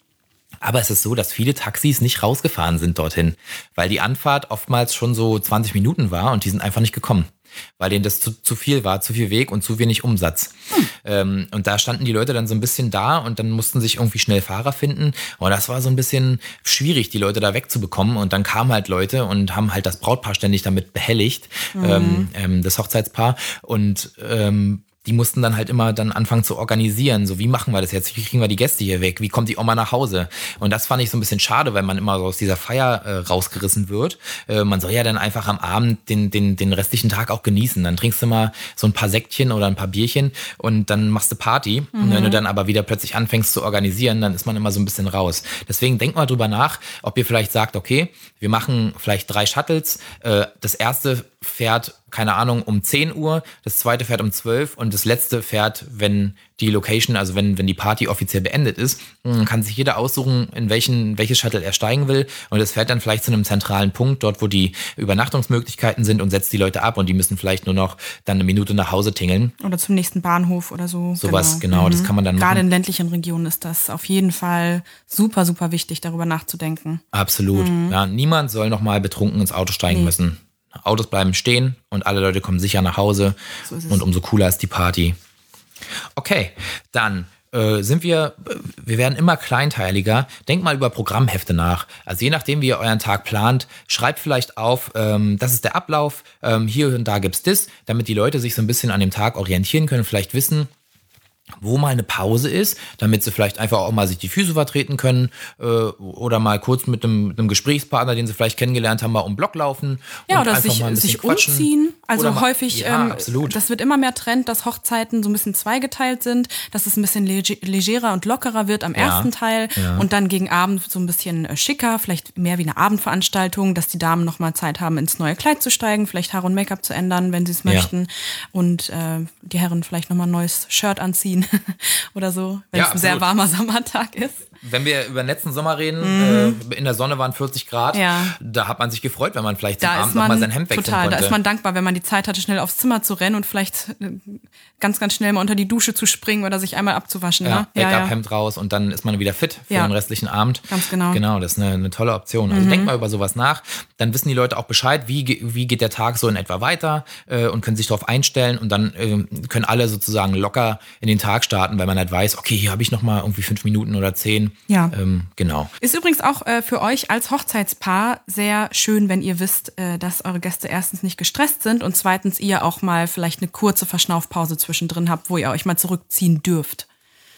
Aber es ist so, dass viele Taxis nicht rausgefahren sind dorthin, weil die Anfahrt oftmals schon so zwanzig Minuten war und die sind einfach nicht gekommen, weil denen das zu, zu viel war, zu viel Weg und zu wenig Umsatz. Hm. Ähm, und da standen die Leute dann so ein bisschen da und dann mussten sich irgendwie schnell Fahrer finden. Und das war so ein bisschen schwierig, die Leute da wegzubekommen. Und dann kamen halt Leute und haben halt das Brautpaar ständig damit behelligt, mhm. ähm, ähm, das Hochzeitspaar. Und ähm, die mussten dann halt immer dann anfangen zu organisieren. So, wie machen wir das jetzt? Wie kriegen wir die Gäste hier weg? Wie kommt die Oma nach Hause? Und das fand ich so ein bisschen schade, weil man immer so aus dieser Feier äh, rausgerissen wird. Äh, man soll ja dann einfach am Abend den, den, den restlichen Tag auch genießen. Dann trinkst du mal so ein paar Säckchen oder ein paar Bierchen und dann machst du Party. Mhm. Und wenn du dann aber wieder plötzlich anfängst zu organisieren, dann ist man immer so ein bisschen raus. Deswegen denkt mal drüber nach, ob ihr vielleicht sagt, okay, wir machen vielleicht drei Shuttles. Äh, das erste fährt, keine Ahnung, um zehn Uhr, das zweite fährt um zwölf und das letzte fährt, wenn die Location, also wenn, wenn die Party offiziell beendet ist. Dann kann sich jeder aussuchen, in welchen, welches Shuttle er steigen will und es fährt dann vielleicht zu einem zentralen Punkt, dort wo die Übernachtungsmöglichkeiten sind und setzt die Leute ab und die müssen vielleicht nur noch dann eine Minute nach Hause tingeln. Oder zum nächsten Bahnhof oder so. Sowas, genau, genau, das kann man dann Gerade machen. in ländlichen Regionen ist das auf jeden Fall super, super wichtig, darüber nachzudenken. Absolut. Mhm. Ja, niemand soll nochmal betrunken ins Auto steigen nee. müssen. Autos bleiben stehen und alle Leute kommen sicher nach Hause so und umso cooler ist die Party. Okay, dann äh, sind wir, wir werden immer kleinteiliger. Denkt mal über Programmhefte nach. Also je nachdem, wie ihr euren Tag plant, schreibt vielleicht auf, ähm, das ist der Ablauf, ähm, hier und da gibt's das, damit die Leute sich so ein bisschen an dem Tag orientieren können, vielleicht wissen, wo mal eine Pause ist, damit sie vielleicht einfach auch mal sich die Füße vertreten können äh, oder mal kurz mit einem, mit einem Gesprächspartner, den sie vielleicht kennengelernt haben, mal um den Block laufen. Ja, und oder einfach sich, mal ein sich quatschen. umziehen. Also mal, häufig, ja, ähm, absolut. Das wird immer mehr Trend, dass Hochzeiten so ein bisschen zweigeteilt sind, dass es ein bisschen leg- legerer und lockerer wird am Ja, ersten Teil ja. und dann gegen Abend so ein bisschen äh, schicker, vielleicht mehr wie eine Abendveranstaltung, dass die Damen nochmal Zeit haben, ins neue Kleid zu steigen, vielleicht Haare und Make-up zu ändern, wenn sie es möchten Ja. und äh, die Herren vielleicht nochmal ein neues Shirt anziehen oder so, wenn Ja, es ein sehr absolut. warmer Sommertag ist. Wenn wir über den letzten Sommer reden, mhm. äh, in der Sonne waren vierzig Grad, Ja. da hat man sich gefreut, wenn man vielleicht zum Da Abend ist man nochmal sein Hemd wechseln total, konnte. da ist man dankbar, wenn man die Zeit hatte, schnell aufs Zimmer zu rennen und vielleicht äh, ganz, ganz schnell mal unter die Dusche zu springen oder sich einmal abzuwaschen. Ja, Ne? Make-up-Hemd raus und dann ist man wieder fit für Ja. den restlichen Abend. Ganz genau. Genau, das ist eine, eine tolle Option. Also Mhm. denkt mal über sowas nach. Dann wissen die Leute auch Bescheid, wie, ge- wie geht der Tag so in etwa weiter äh, und können sich darauf einstellen und dann äh, können alle sozusagen locker in den Tag starten, weil man halt weiß, okay, hier habe ich noch mal irgendwie fünf Minuten oder zehn. Ja. Ähm, genau. Ist übrigens auch äh, für euch als Hochzeitspaar sehr schön, wenn ihr wisst, äh, dass eure Gäste erstens nicht gestresst sind und zweitens ihr auch mal vielleicht eine kurze Verschnaufpause zwischendrin habt, wo ihr euch mal zurückziehen dürft.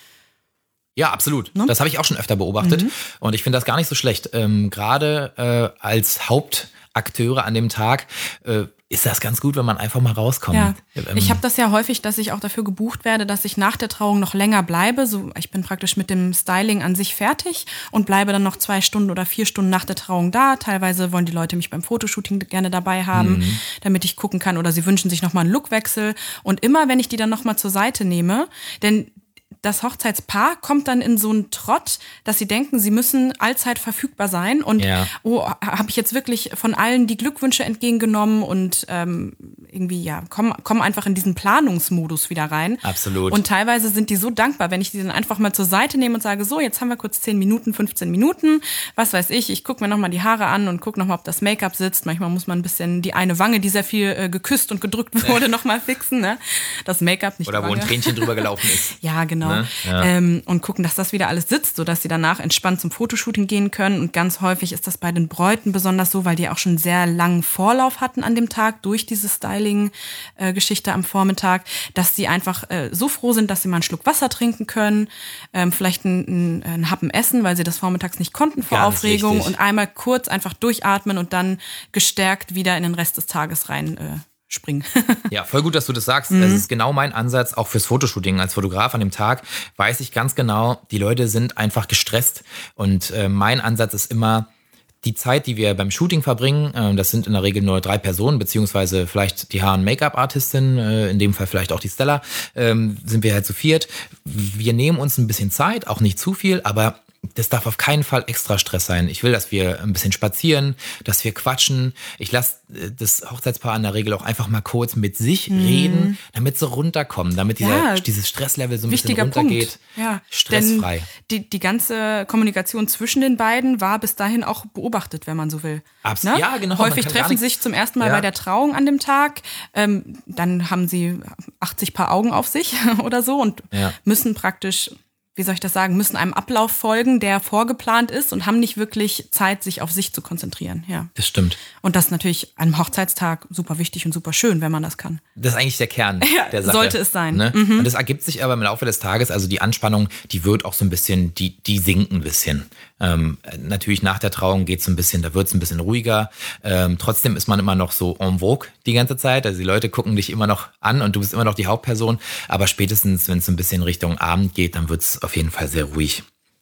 Ja, absolut. Ne? Das habe ich auch schon öfter beobachtet Mhm. und ich finde das gar nicht so schlecht. Ähm, Gerade äh, als Hauptakteure an dem Tag äh, ist das ganz gut, wenn man einfach mal rauskommt. Ja, Ähm, ich habe das ja häufig, dass ich auch dafür gebucht werde, dass ich nach der Trauung noch länger bleibe. So, ich bin praktisch mit dem Styling an sich fertig und bleibe dann noch zwei Stunden oder vier Stunden nach der Trauung da. Teilweise wollen die Leute mich beim Fotoshooting gerne dabei haben, Mhm. damit ich gucken kann oder sie wünschen sich nochmal einen Lookwechsel. Und immer, wenn ich die dann nochmal zur Seite nehme, denn das Hochzeitspaar kommt dann in so einen Trott, dass sie denken, sie müssen allzeit verfügbar sein. Und Ja. oh, habe ich jetzt wirklich von allen die Glückwünsche entgegengenommen und ähm, irgendwie, ja, kommen komm einfach in diesen Planungsmodus wieder rein. Absolut. Und teilweise sind die so dankbar, wenn ich die dann einfach mal zur Seite nehme und sage, so, jetzt haben wir kurz zehn Minuten, fünfzehn Minuten, was weiß ich, ich gucke mir nochmal die Haare an und gucke nochmal, ob das Make-up sitzt. Manchmal muss man ein bisschen die eine Wange, die sehr viel äh, geküsst und gedrückt wurde, nochmal fixen. Ne? Das Make-up, nicht Oder die wo Wange. ein Tränchen drüber gelaufen ist. Ja, genau. Ne? Ja. Ähm, und gucken, dass das wieder alles sitzt, sodass sie danach entspannt zum Fotoshooting gehen können. Und ganz häufig ist das bei den Bräuten besonders so, weil die auch schon sehr langen Vorlauf hatten an dem Tag durch diese Styling-Geschichte am Vormittag, dass sie einfach äh, so froh sind, dass sie mal einen Schluck Wasser trinken können, ähm, vielleicht einen, einen Happen essen, weil sie das vormittags nicht konnten vor Ganz Aufregung wichtig. und einmal kurz einfach durchatmen und dann gestärkt wieder in den Rest des Tages rein äh, springen. Ja, voll gut, dass du das sagst. Mhm. Das ist genau mein Ansatz, auch fürs Fotoshooting. Als Fotograf an dem Tag weiß ich ganz genau, die Leute sind einfach gestresst. Und äh, mein Ansatz ist immer, die Zeit, die wir beim Shooting verbringen, äh, das sind in der Regel nur drei Personen, beziehungsweise vielleicht die Haar- und Make-up-Artistin, äh, in dem Fall vielleicht auch die Stella, ähm, sind wir halt zu viert. Wir nehmen uns ein bisschen Zeit, auch nicht zu viel, aber das darf auf keinen Fall extra Stress sein. Ich will, dass wir ein bisschen spazieren, dass wir quatschen. Ich lasse das Hochzeitspaar in der Regel auch einfach mal kurz mit sich mhm. reden, damit sie runterkommen, damit dieser, Ja, dieses Stresslevel so ein bisschen wichtiger runtergeht. Punkt. Ja, stressfrei. Denn die, die ganze Kommunikation zwischen den beiden war bis dahin auch beobachtet, wenn man so will. Abs- Ne? Ja, genau. man Häufig kann gar treffen nichts- sich zum ersten Mal Ja. bei der Trauung an dem Tag. Ähm, dann haben sie achtzig Paar Augen auf sich oder so und Ja. müssen praktisch wie soll ich das sagen, müssen einem Ablauf folgen, der vorgeplant ist und haben nicht wirklich Zeit, sich auf sich zu konzentrieren. Ja. Das stimmt. Und das ist natürlich am Hochzeitstag super wichtig und super schön, wenn man das kann. Das ist eigentlich der Kern ja, der Sache. Sollte es sein. Ne? Mhm. Und das ergibt sich aber im Laufe des Tages, also die Anspannung, die wird auch so ein bisschen, die, die sinkt ein bisschen. Ähm, natürlich nach der Trauung geht es so ein bisschen, da wird es ein bisschen ruhiger. Ähm, trotzdem ist man immer noch so en vogue die ganze Zeit. Also die Leute gucken dich immer noch an und du bist immer noch die Hauptperson. Aber spätestens, wenn es so ein bisschen Richtung Abend geht, dann wird es auf jeden Fall sehr ruhig.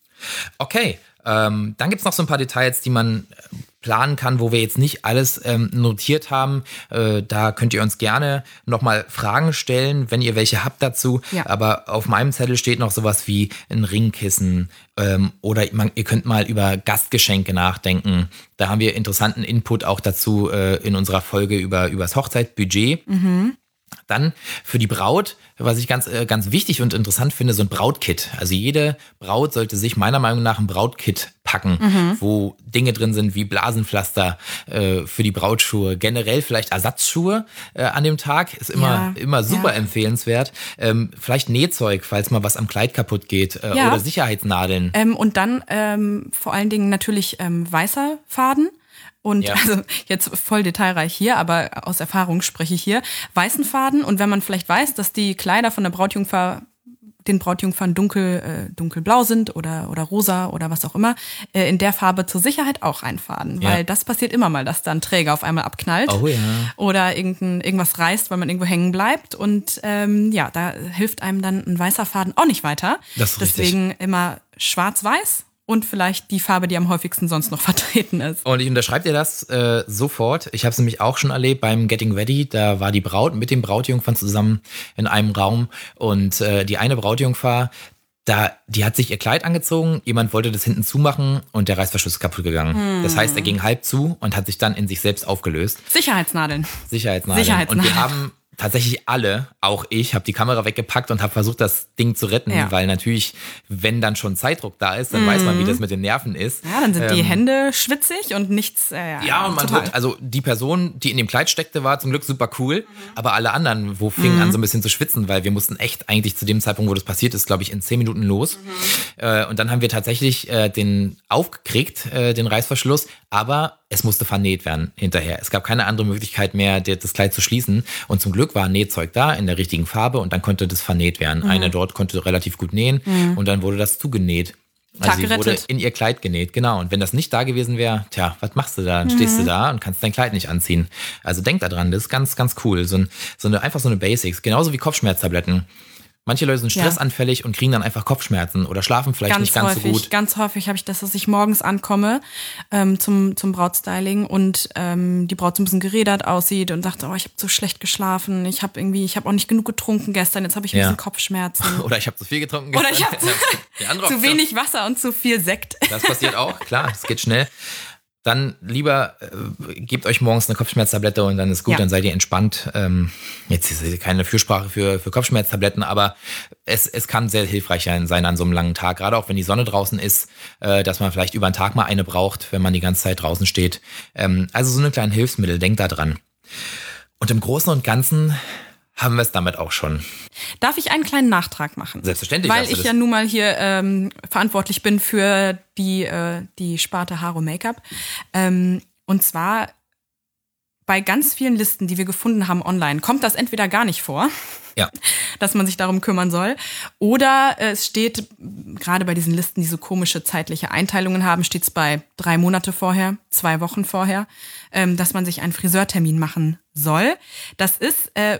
Okay, ähm, dann gibt es noch so ein paar Details, die man planen kann, wo wir jetzt nicht alles ähm, notiert haben. Äh, da könnt ihr uns gerne nochmal Fragen stellen, wenn ihr welche habt dazu. Ja. Aber auf meinem Zettel steht noch sowas wie ein Ringkissen ähm, oder man, ihr könnt mal über Gastgeschenke nachdenken. Da haben wir interessanten Input auch dazu äh, in unserer Folge über, über das Hochzeitbudget. Mhm. Dann für die Braut, was ich ganz, äh, ganz wichtig und interessant finde, so ein Brautkit. Also jede Braut sollte sich meiner Meinung nach ein Brautkit packen, mhm. wo Dinge drin sind wie Blasenpflaster äh, für die Brautschuhe, generell vielleicht Ersatzschuhe äh, an dem Tag, ist immer, ja, immer super ja. empfehlenswert. Ähm, vielleicht Nähzeug, falls mal was am Kleid kaputt geht äh, ja. oder Sicherheitsnadeln. Ähm, und dann ähm, vor allen Dingen natürlich ähm, weißer Faden. Und ja. also jetzt voll detailreich hier, aber aus Erfahrung spreche ich hier, weißen Faden. Und wenn man vielleicht weiß, dass die Kleider von der Brautjungfer, den Brautjungfern dunkel, äh, dunkelblau sind oder, oder rosa oder was auch immer, äh, in der Farbe zur Sicherheit auch ein Faden. Ja. Weil das passiert immer mal, dass da ein Träger auf einmal abknallt. Oh ja. Oder irgendein, irgendwas reißt, weil man irgendwo hängen bleibt. Und ähm, ja, da hilft einem dann ein weißer Faden auch nicht weiter. Das ist richtig. Deswegen immer schwarz-weiß. Und vielleicht die Farbe, die am häufigsten sonst noch vertreten ist. Und ich unterschreibe dir das äh, sofort. Ich habe es nämlich auch schon erlebt beim Getting Ready. Da war die Braut mit dem Brautjungfern zusammen in einem Raum. Und äh, die eine Brautjungfer, da, die hat sich ihr Kleid angezogen. Jemand wollte das hinten zumachen und der Reißverschluss ist kaputt gegangen. Hm. Das heißt, er ging halb zu und hat sich dann in sich selbst aufgelöst. Sicherheitsnadeln. Sicherheitsnadeln. Sicherheitsnadeln. Und wir haben tatsächlich alle, auch ich, habe die Kamera weggepackt und habe versucht, das Ding zu retten, ja. weil natürlich, wenn dann schon Zeitdruck da ist, dann mm. weiß man, wie das mit den Nerven ist. Ja, dann sind ähm, die Hände schwitzig und nichts. Äh, ja, ja, und man wird, also die Person, die in dem Kleid steckte, war zum Glück super cool, mhm. aber alle anderen, wo fingen mm. an so ein bisschen zu schwitzen, weil wir mussten echt eigentlich zu dem Zeitpunkt, wo das passiert ist, glaube ich, in zehn Minuten los. Mhm. Äh, und dann haben wir tatsächlich äh, den aufgekriegt, äh, den Reißverschluss, aber es musste vernäht werden hinterher. Es gab keine andere Möglichkeit mehr, das Kleid zu schließen. Und zum Glück war Nähzeug da in der richtigen Farbe und dann konnte das vernäht werden. Mhm. Eine dort konnte relativ gut nähen mhm. und dann wurde das zugenäht. Also Tag sie gerettet. wurde in ihr Kleid genäht, genau. Und wenn das nicht da gewesen wäre, tja, was machst du da? Dann mhm. stehst du da und kannst dein Kleid nicht anziehen. Also denk da dran, das ist ganz, ganz cool. So, ein, so eine, einfach so eine Basics. Genauso wie Kopfschmerztabletten. Manche Leute sind stressanfällig ja. und kriegen dann einfach Kopfschmerzen oder schlafen vielleicht ganz nicht ganz häufig, so gut. Ganz häufig habe ich das, dass ich morgens ankomme ähm, zum, zum Brautstyling und ähm, die Braut so ein bisschen gerädert aussieht und sagt, oh, ich habe so schlecht geschlafen, ich habe irgendwie, ich habe auch nicht genug getrunken gestern, jetzt habe ich ein ja. bisschen Kopfschmerzen. Oder ich habe zu viel getrunken gestern. Oder ich habe zu wenig Wasser und zu viel Sekt. Das passiert auch, klar, das geht schnell. Dann lieber äh, gebt euch morgens eine Kopfschmerztablette und dann ist gut, ja. dann seid ihr entspannt. Ähm, jetzt ist keine Fürsprache für, für Kopfschmerztabletten, aber es, es kann sehr hilfreich sein an so einem langen Tag, gerade auch wenn die Sonne draußen ist, äh, dass man vielleicht über den Tag mal eine braucht, wenn man die ganze Zeit draußen steht. Ähm, also so eine kleine Hilfsmittel, denkt da dran. Und im Großen und Ganzen haben wir es damit auch schon. Darf ich einen kleinen Nachtrag machen? Selbstverständlich. Weil ich ja nun mal hier ähm, verantwortlich bin für die, äh, die Sparte Haare und Make-up. Ähm, und zwar bei ganz vielen Listen, die wir gefunden haben online, kommt das entweder gar nicht vor, ja. dass man sich darum kümmern soll, oder es steht, gerade bei diesen Listen, die so komische zeitliche Einteilungen haben, steht es bei drei Monate vorher, zwei Wochen vorher, ähm, dass man sich einen Friseurtermin machen soll. Das ist äh,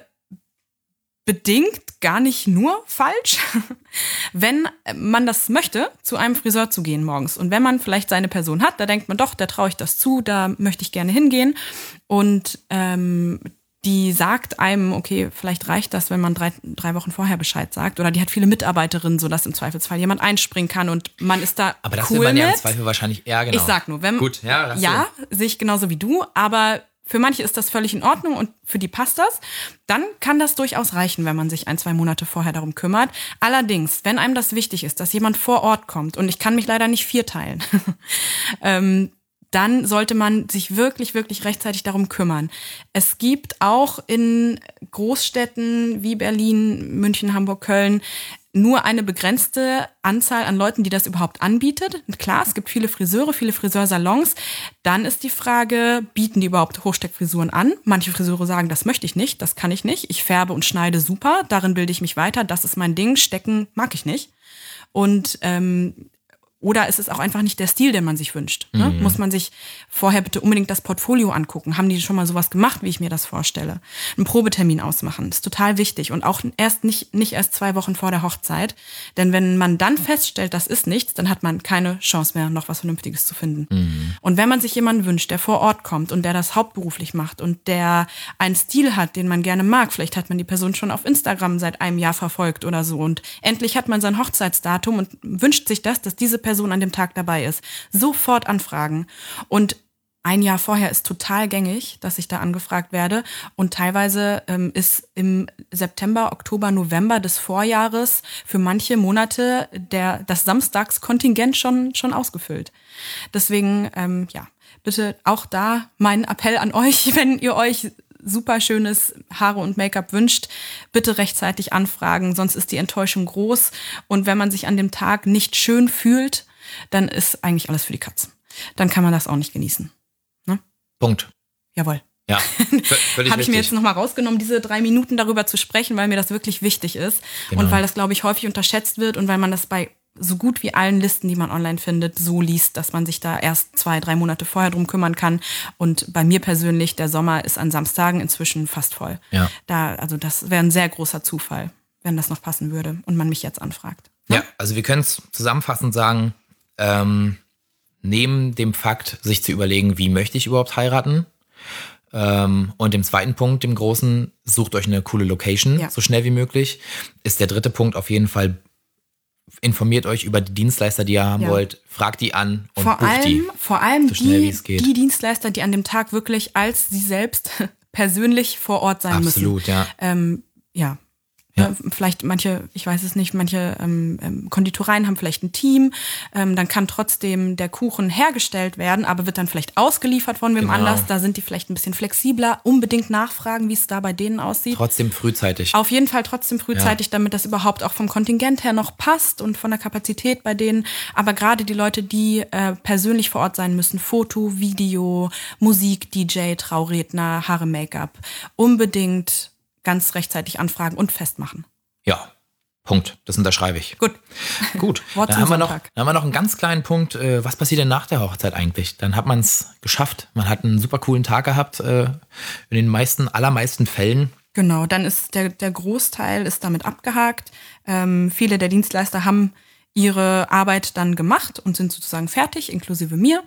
bedingt gar nicht nur falsch, wenn man das möchte, zu einem Friseur zu gehen morgens. Und wenn man vielleicht seine Person hat, da denkt man doch, da traue ich das zu, da möchte ich gerne hingehen. Und ähm, die sagt einem, okay, vielleicht reicht das, wenn man drei, drei Wochen vorher Bescheid sagt. Oder die hat viele Mitarbeiterinnen, sodass im Zweifelsfall jemand einspringen kann und man ist da cool. Aber das will man mit. ja im Zweifel wahrscheinlich eher genau. Ich sag nur, wenn Gut, ja, ja sehe ich genauso wie du, aber für manche ist das völlig in Ordnung und für die passt das. Dann kann das durchaus reichen, wenn man sich ein, zwei Monate vorher darum kümmert. Allerdings, wenn einem das wichtig ist, dass jemand vor Ort kommt, und ich kann mich leider nicht vierteilen, ähm, dann sollte man sich wirklich, wirklich rechtzeitig darum kümmern. Es gibt auch in Großstädten wie Berlin, München, Hamburg, Köln nur eine begrenzte Anzahl an Leuten, die das überhaupt anbietet. Und klar, es gibt viele Friseure, viele Friseursalons. Dann ist die Frage, bieten die überhaupt Hochsteckfrisuren an? Manche Friseure sagen, das möchte ich nicht, das kann ich nicht. Ich färbe und schneide super, darin bilde ich mich weiter, das ist mein Ding, stecken mag ich nicht. Und ähm, oder ist es auch einfach nicht der Stil, den man sich wünscht? Ne? Mhm. Muss man sich vorher bitte unbedingt das Portfolio angucken. Haben die schon mal sowas gemacht, wie ich mir das vorstelle? Einen Probetermin ausmachen, ist total wichtig. Und auch erst nicht, nicht erst zwei Wochen vor der Hochzeit. Denn wenn man dann feststellt, das ist nichts, dann hat man keine Chance mehr, noch was Vernünftiges zu finden. Mhm. Und wenn man sich jemanden wünscht, der vor Ort kommt und der das hauptberuflich macht und der einen Stil hat, den man gerne mag, vielleicht hat man die Person schon auf Instagram seit einem Jahr verfolgt oder so und endlich hat man sein Hochzeitsdatum und wünscht sich das, dass diese Person an dem Tag dabei ist. Sofort anfragen. Und ein Jahr vorher ist total gängig, dass ich da angefragt werde. Und teilweise ähm, ist im September, Oktober, November des Vorjahres für manche Monate der, das Samstagskontingent schon, schon ausgefüllt. Deswegen, ähm, ja, bitte auch da mein Appell an euch, wenn ihr euch super schönes Haare und Make-up wünscht, bitte rechtzeitig anfragen, sonst ist die Enttäuschung groß. Und wenn man sich an dem Tag nicht schön fühlt, dann ist eigentlich alles für die Katz. Dann kann man das auch nicht genießen. Ne? Punkt. Jawohl. Ja, völlig Habe ich mir jetzt nochmal rausgenommen, diese drei Minuten darüber zu sprechen, weil mir das wirklich wichtig ist. Genau. Und weil das, glaube ich, häufig unterschätzt wird und weil man das bei so gut wie allen Listen, die man online findet, so liest, dass man sich da erst zwei, drei Monate vorher drum kümmern kann. Und bei mir persönlich, der Sommer ist an Samstagen inzwischen fast voll. Ja. Da, also das wäre ein sehr großer Zufall, wenn das noch passen würde und man mich jetzt anfragt. Ja, ja also wir können es zusammenfassend sagen, ähm, neben dem Fakt, sich zu überlegen, wie möchte ich überhaupt heiraten, ähm, und dem zweiten Punkt, dem großen, sucht euch eine coole Location, ja. so schnell wie möglich, ist der dritte Punkt auf jeden Fall, informiert euch über die Dienstleister, die ihr haben ja. wollt, fragt die an und vor bucht allem, die. Vor allem so schnell, die, wie es geht. die Dienstleister, die an dem Tag wirklich als sie selbst persönlich vor Ort sein Absolut, müssen. ja. Ähm, ja. Ja. Vielleicht manche, ich weiß es nicht, manche ähm, Konditoreien haben vielleicht ein Team, ähm, dann kann trotzdem der Kuchen hergestellt werden, aber wird dann vielleicht ausgeliefert von wem genau. anders. Da sind die vielleicht ein bisschen flexibler, unbedingt nachfragen, wie es da bei denen aussieht. Trotzdem frühzeitig. Auf jeden Fall trotzdem frühzeitig, ja. damit das überhaupt auch vom Kontingent her noch passt und von der Kapazität bei denen. Aber gerade die Leute, die äh, persönlich vor Ort sein müssen, Foto, Video, Musik, D J, Trauredner, Haare, Make-up, unbedingt ganz rechtzeitig anfragen und festmachen. Ja, Punkt. Das unterschreibe ich. Gut. Gut. Dann haben, wir noch, dann haben wir noch einen ganz kleinen Punkt. Äh, was passiert denn nach der Hochzeit eigentlich? Dann hat man es geschafft. Man hat einen super coolen Tag gehabt. Äh, in den meisten, allermeisten Fällen. Genau, dann ist der, der Großteil ist damit abgehakt. Ähm, viele der Dienstleister haben ihre Arbeit dann gemacht und sind sozusagen fertig, inklusive mir.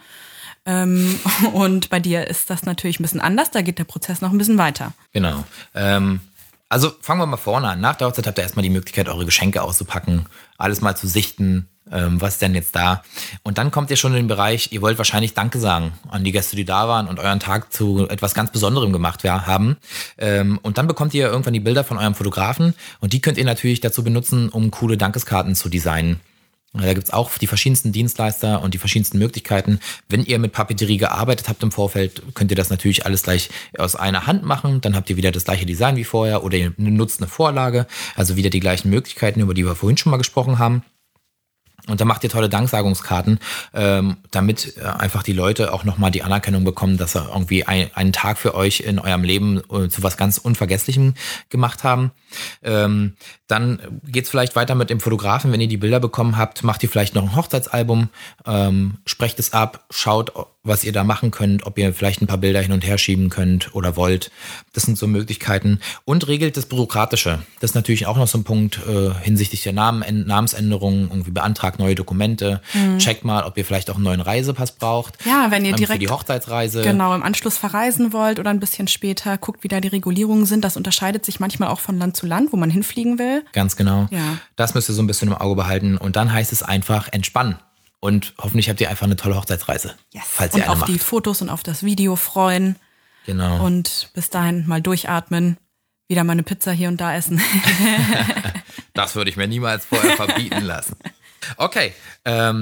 Ähm, und bei dir ist das natürlich ein bisschen anders. Da geht der Prozess noch ein bisschen weiter. Genau. Ähm, Also fangen wir mal vorne an. Nach der Hochzeit habt ihr erstmal die Möglichkeit, eure Geschenke auszupacken, alles mal zu sichten, ähm, was ist denn jetzt da. Und dann kommt ihr schon in den Bereich, ihr wollt wahrscheinlich Danke sagen an die Gäste, die da waren und euren Tag zu etwas ganz Besonderem gemacht ja, haben. Ähm, und dann bekommt ihr irgendwann die Bilder von eurem Fotografen und die könnt ihr natürlich dazu benutzen, um coole Dankeskarten zu designen. Da gibt's auch die verschiedensten Dienstleister und die verschiedensten Möglichkeiten. Wenn ihr mit Papeterie gearbeitet habt im Vorfeld, könnt ihr das natürlich alles gleich aus einer Hand machen. Dann habt ihr wieder das gleiche Design wie vorher oder ihr nutzt eine Vorlage. Also wieder die gleichen Möglichkeiten, über die wir vorhin schon mal gesprochen haben. Und dann macht ihr tolle Danksagungskarten, ähm, damit äh, einfach die Leute auch nochmal die Anerkennung bekommen, dass sie irgendwie ein, einen Tag für euch in eurem Leben äh, zu was ganz Unvergesslichem gemacht haben. Ähm, dann geht's vielleicht weiter mit dem Fotografen. Wenn ihr die Bilder bekommen habt, macht ihr vielleicht noch ein Hochzeitsalbum, ähm, sprecht es ab, schaut, was ihr da machen könnt, ob ihr vielleicht ein paar Bilder hin und her schieben könnt oder wollt. Das sind so Möglichkeiten. Und regelt das Bürokratische. Das ist natürlich auch noch so ein Punkt äh, hinsichtlich der Namen, Namensänderungen, irgendwie beantragt neue Dokumente. Mhm. Checkt mal, ob ihr vielleicht auch einen neuen Reisepass braucht. Ja, wenn ihr direkt für die Hochzeitsreise. Genau, im Anschluss verreisen wollt oder ein bisschen später, guckt, wie da die Regulierungen sind. Das unterscheidet sich manchmal auch von Land zu Land, wo man hinfliegen will. Ganz genau. Ja. Das müsst ihr so ein bisschen im Auge behalten. Und dann heißt es einfach entspannen. Und hoffentlich habt ihr einfach eine tolle Hochzeitsreise. Yes. Falls und ihr eine auf macht. die Fotos und auf das Video freuen. Genau. Und bis dahin mal durchatmen. Wieder mal eine Pizza hier und da essen. Das würde ich mir niemals vorher verbieten lassen. Okay, ähm,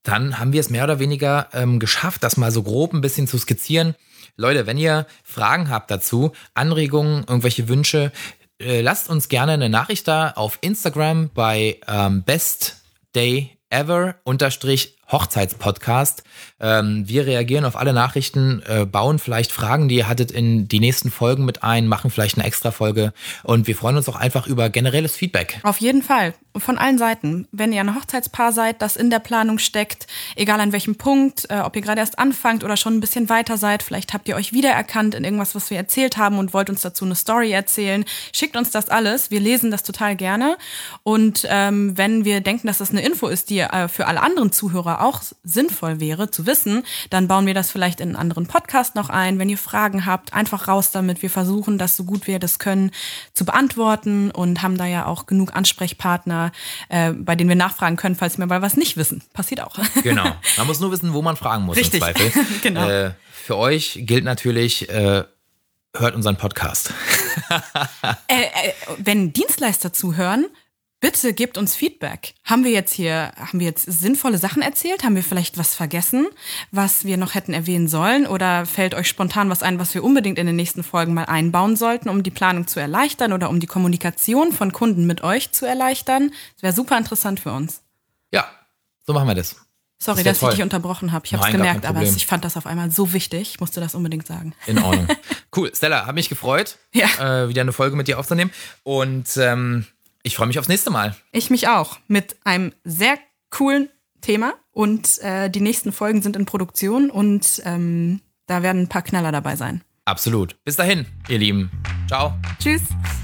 dann haben wir es mehr oder weniger ähm, geschafft, das mal so grob ein bisschen zu skizzieren. Leute, wenn ihr Fragen habt dazu, Anregungen, irgendwelche Wünsche, äh, lasst uns gerne eine Nachricht da auf Instagram bei ähm, bestdayever unterstrich Hochzeitspodcast. Ähm, wir reagieren auf alle Nachrichten, äh, bauen vielleicht Fragen, die ihr hattet, in die nächsten Folgen mit ein, machen vielleicht eine extra Folge und wir freuen uns auch einfach über generelles Feedback. Auf jeden Fall. Von allen Seiten. Wenn ihr ein Hochzeitspaar seid, das in der Planung steckt, egal an welchem Punkt, äh, ob ihr gerade erst anfangt oder schon ein bisschen weiter seid, vielleicht habt ihr euch wiedererkannt in irgendwas, was wir erzählt haben und wollt uns dazu eine Story erzählen, schickt uns das alles. Wir lesen das total gerne. Und ähm, wenn wir denken, dass das eine Info ist, die äh, für alle anderen Zuhörer auch sinnvoll wäre zu wissen, dann bauen wir das vielleicht in einen anderen Podcast noch ein. Wenn ihr Fragen habt, einfach raus damit. Wir versuchen das so gut wir das können zu beantworten und haben da ja auch genug Ansprechpartner, äh, bei denen wir nachfragen können, falls wir mal was nicht wissen. Passiert auch. Genau. Man muss nur wissen, wo man fragen muss. Richtig. Im Zweifel. Genau. Äh, für euch gilt natürlich, äh, hört unseren Podcast. äh, äh, wenn Dienstleister zuhören, bitte gebt uns Feedback. Haben wir jetzt hier, haben wir jetzt sinnvolle Sachen erzählt? Haben wir vielleicht was vergessen, was wir noch hätten erwähnen sollen? Oder fällt euch spontan was ein, was wir unbedingt in den nächsten Folgen mal einbauen sollten, um die Planung zu erleichtern oder um die Kommunikation von Kunden mit euch zu erleichtern? Das wäre super interessant für uns. Ja, so machen wir das. Sorry, das dass ich dich unterbrochen habe. Ich habe es gemerkt, aber ich fand das auf einmal so wichtig. Ich musste das unbedingt sagen. In Ordnung. Cool. Stella, hat mich gefreut, ja. äh, wieder eine Folge mit dir aufzunehmen. Und ähm, ich freue mich aufs nächste Mal. Ich mich auch. Mit einem sehr coolen Thema. Und äh, die nächsten Folgen sind in Produktion. Und ähm, da werden ein paar Knaller dabei sein. Absolut. Bis dahin, ihr Lieben. Ciao. Tschüss.